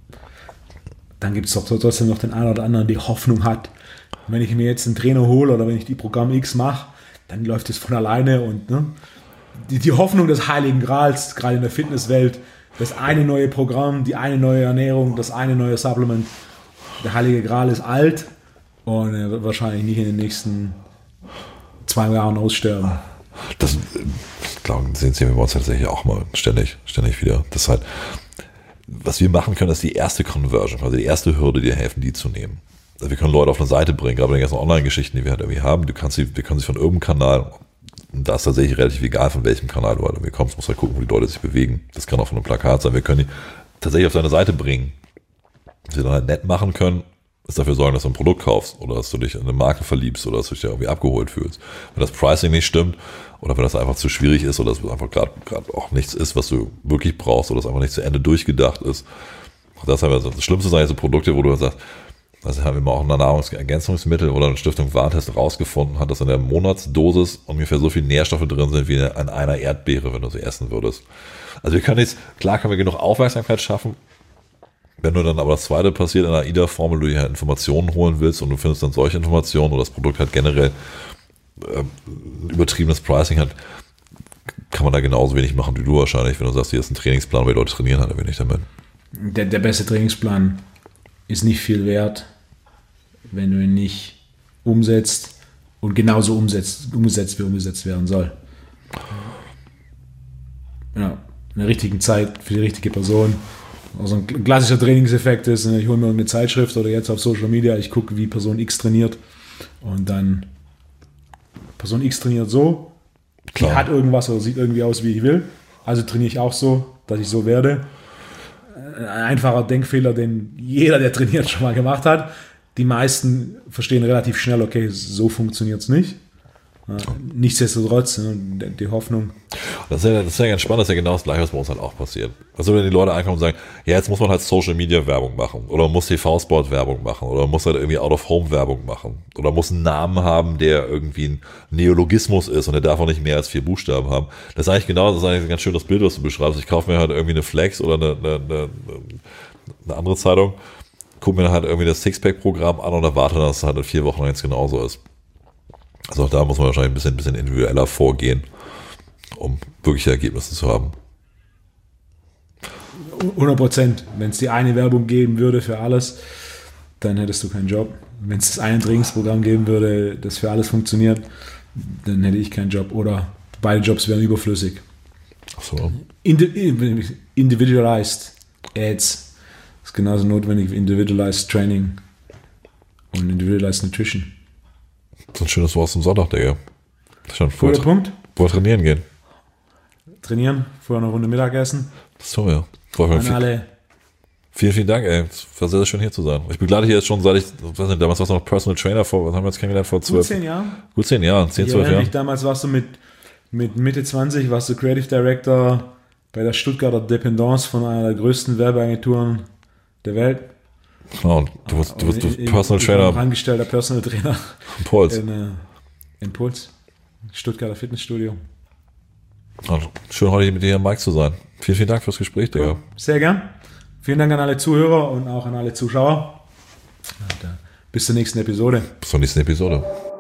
Dann gibt es doch trotzdem noch den einen oder anderen, der Hoffnung hat. Und wenn ich mir jetzt einen Trainer hole oder wenn ich die Programm X mache, dann läuft es von alleine und ne, die, die Hoffnung des Heiligen Grals, gerade in der Fitnesswelt, das eine neue Programm, die eine neue Ernährung, das eine neue Supplement, der Heilige Gral ist alt und er wird wahrscheinlich nicht in den nächsten zwei Jahren aussterben. Das, glaube ich, sehen wir uns tatsächlich auch mal ständig, ständig wieder. Das ist halt, was wir machen können, ist die erste Conversion, also die erste Hürde, dir helfen, die zu nehmen. Also wir können Leute auf eine Seite bringen, gerade bei den ganzen Online-Geschichten, die wir halt irgendwie haben. Du kannst sie, wir können sie von irgendeinem Kanal, und da ist tatsächlich relativ egal, von welchem Kanal du halt irgendwie kommst, musst halt gucken, wo die Leute sich bewegen. Das kann auch von einem Plakat sein. Wir können die tatsächlich auf deine Seite bringen. Was wir dann halt nett machen können, ist dafür sorgen, dass du ein Produkt kaufst oder dass du dich in eine Marke verliebst oder dass du dich da irgendwie abgeholt fühlst. Wenn das Pricing nicht stimmt oder wenn das einfach zu schwierig ist oder dass es einfach gerade auch nichts ist, was du wirklich brauchst oder es einfach nicht zu Ende durchgedacht ist. Das, haben wir, das Schlimmste sind so Produkte, wo du sagst, also haben wir mal auch ein Nahrungsergänzungsmittel oder eine Stiftung Warentest rausgefunden hat, dass in der Monatsdosis ungefähr so viele Nährstoffe drin sind wie in einer Erdbeere, wenn du sie essen würdest. Also wir können jetzt, klar können wir genug Aufmerksamkeit schaffen. Wenn du dann aber das zweite passiert, in der A I D A-Formel, du dir halt Informationen holen willst und du findest dann solche Informationen oder das Produkt halt generell äh, übertriebenes Pricing hat, kann man da genauso wenig machen wie du wahrscheinlich, wenn du sagst, hier ist ein Trainingsplan, weil die Leute trainieren halt ein wenig damit. Der, der beste Trainingsplan ist nicht viel wert, wenn du ihn nicht umsetzt und genauso umsetzt, umgesetzt, wie umgesetzt werden soll. Ja, in der richtigen Zeit für die richtige Person. Also ein klassischer Trainingseffekt ist, ich hole mir irgendeine Zeitschrift oder jetzt auf Social Media, ich gucke, wie Person X trainiert und dann Person X trainiert so, die Klar. hat irgendwas oder sieht irgendwie aus, wie ich will, also trainiere ich auch so, dass ich so werde. Ein einfacher Denkfehler, den jeder, der trainiert, schon mal gemacht hat. Die meisten verstehen relativ schnell, okay, so funktioniert es nicht. Ja, nichtsdestotrotz, die, die Hoffnung. Das ist, ja, das ist ja ganz spannend, das ist ja genau das Gleiche, was bei uns halt auch passiert. Also wenn die Leute ankommen und sagen, ja, jetzt muss man halt Social Media Werbung machen oder man muss T V-Sport Werbung machen oder man muss halt irgendwie Out-of-Home Werbung machen oder muss einen Namen haben, der irgendwie ein Neologismus ist und der darf auch nicht mehr als vier Buchstaben haben. Das ist eigentlich genau, das ist eigentlich ein ganz schönes Bild, was du beschreibst. Ich kaufe mir halt irgendwie eine Flex oder eine, eine, eine, eine andere Zeitung, gucke mir halt irgendwie das Sixpack-Programm an und erwarte, dass es halt in vier Wochen jetzt genauso ist. Also auch da muss man wahrscheinlich ein bisschen, ein bisschen individueller vorgehen, um wirkliche Ergebnisse zu haben. hundert Prozent. Wenn es die eine Werbung geben würde für alles, dann hättest du keinen Job. Wenn es das eine Trainingsprogramm geben würde, das für alles funktioniert, dann hätte ich keinen Job. Oder beide Jobs wären überflüssig. Ach so. Indi- individualized Ads ist genauso notwendig wie Individualized Training. und Individualized Nutrition. So ein schönes Wort zum Sonntag, Digga. Schon Guter vorher, Punkt. vorher trainieren gehen. Trainieren, vorher eine Runde Mittagessen. So, ja. Vorher An viel, alle. vielen, vielen Dank, ey. Es war sehr, sehr schön hier zu sein. Ich begleite hier jetzt schon seit ich, weiß nicht, damals warst du noch Personal Trainer vor, was haben wir jetzt kennengelernt, vor Gut zwölf? zehn Jahren. Gut zehn Jahren, zehn, Ich zwölf erinnere Jahren. mich, damals warst du mit, mit Mitte zwanzig, warst du Creative Director bei der Stuttgarter Dependance von einer der größten Werbeagenturen der Welt. Genau, und du wirst, du wirst du Ich- Personal ich war Trainer noch angestellter Personal Trainer Puls. in äh, Impuls, Stuttgarter Fitnessstudio. Also, schön heute mit dir hier, Mike, zu sein. Vielen, vielen Dank fürs Gespräch, Digga. Sehr gern. Vielen Dank an alle Zuhörer und auch an alle Zuschauer. Und, äh, bis zur nächsten Episode. Bis zur nächsten Episode.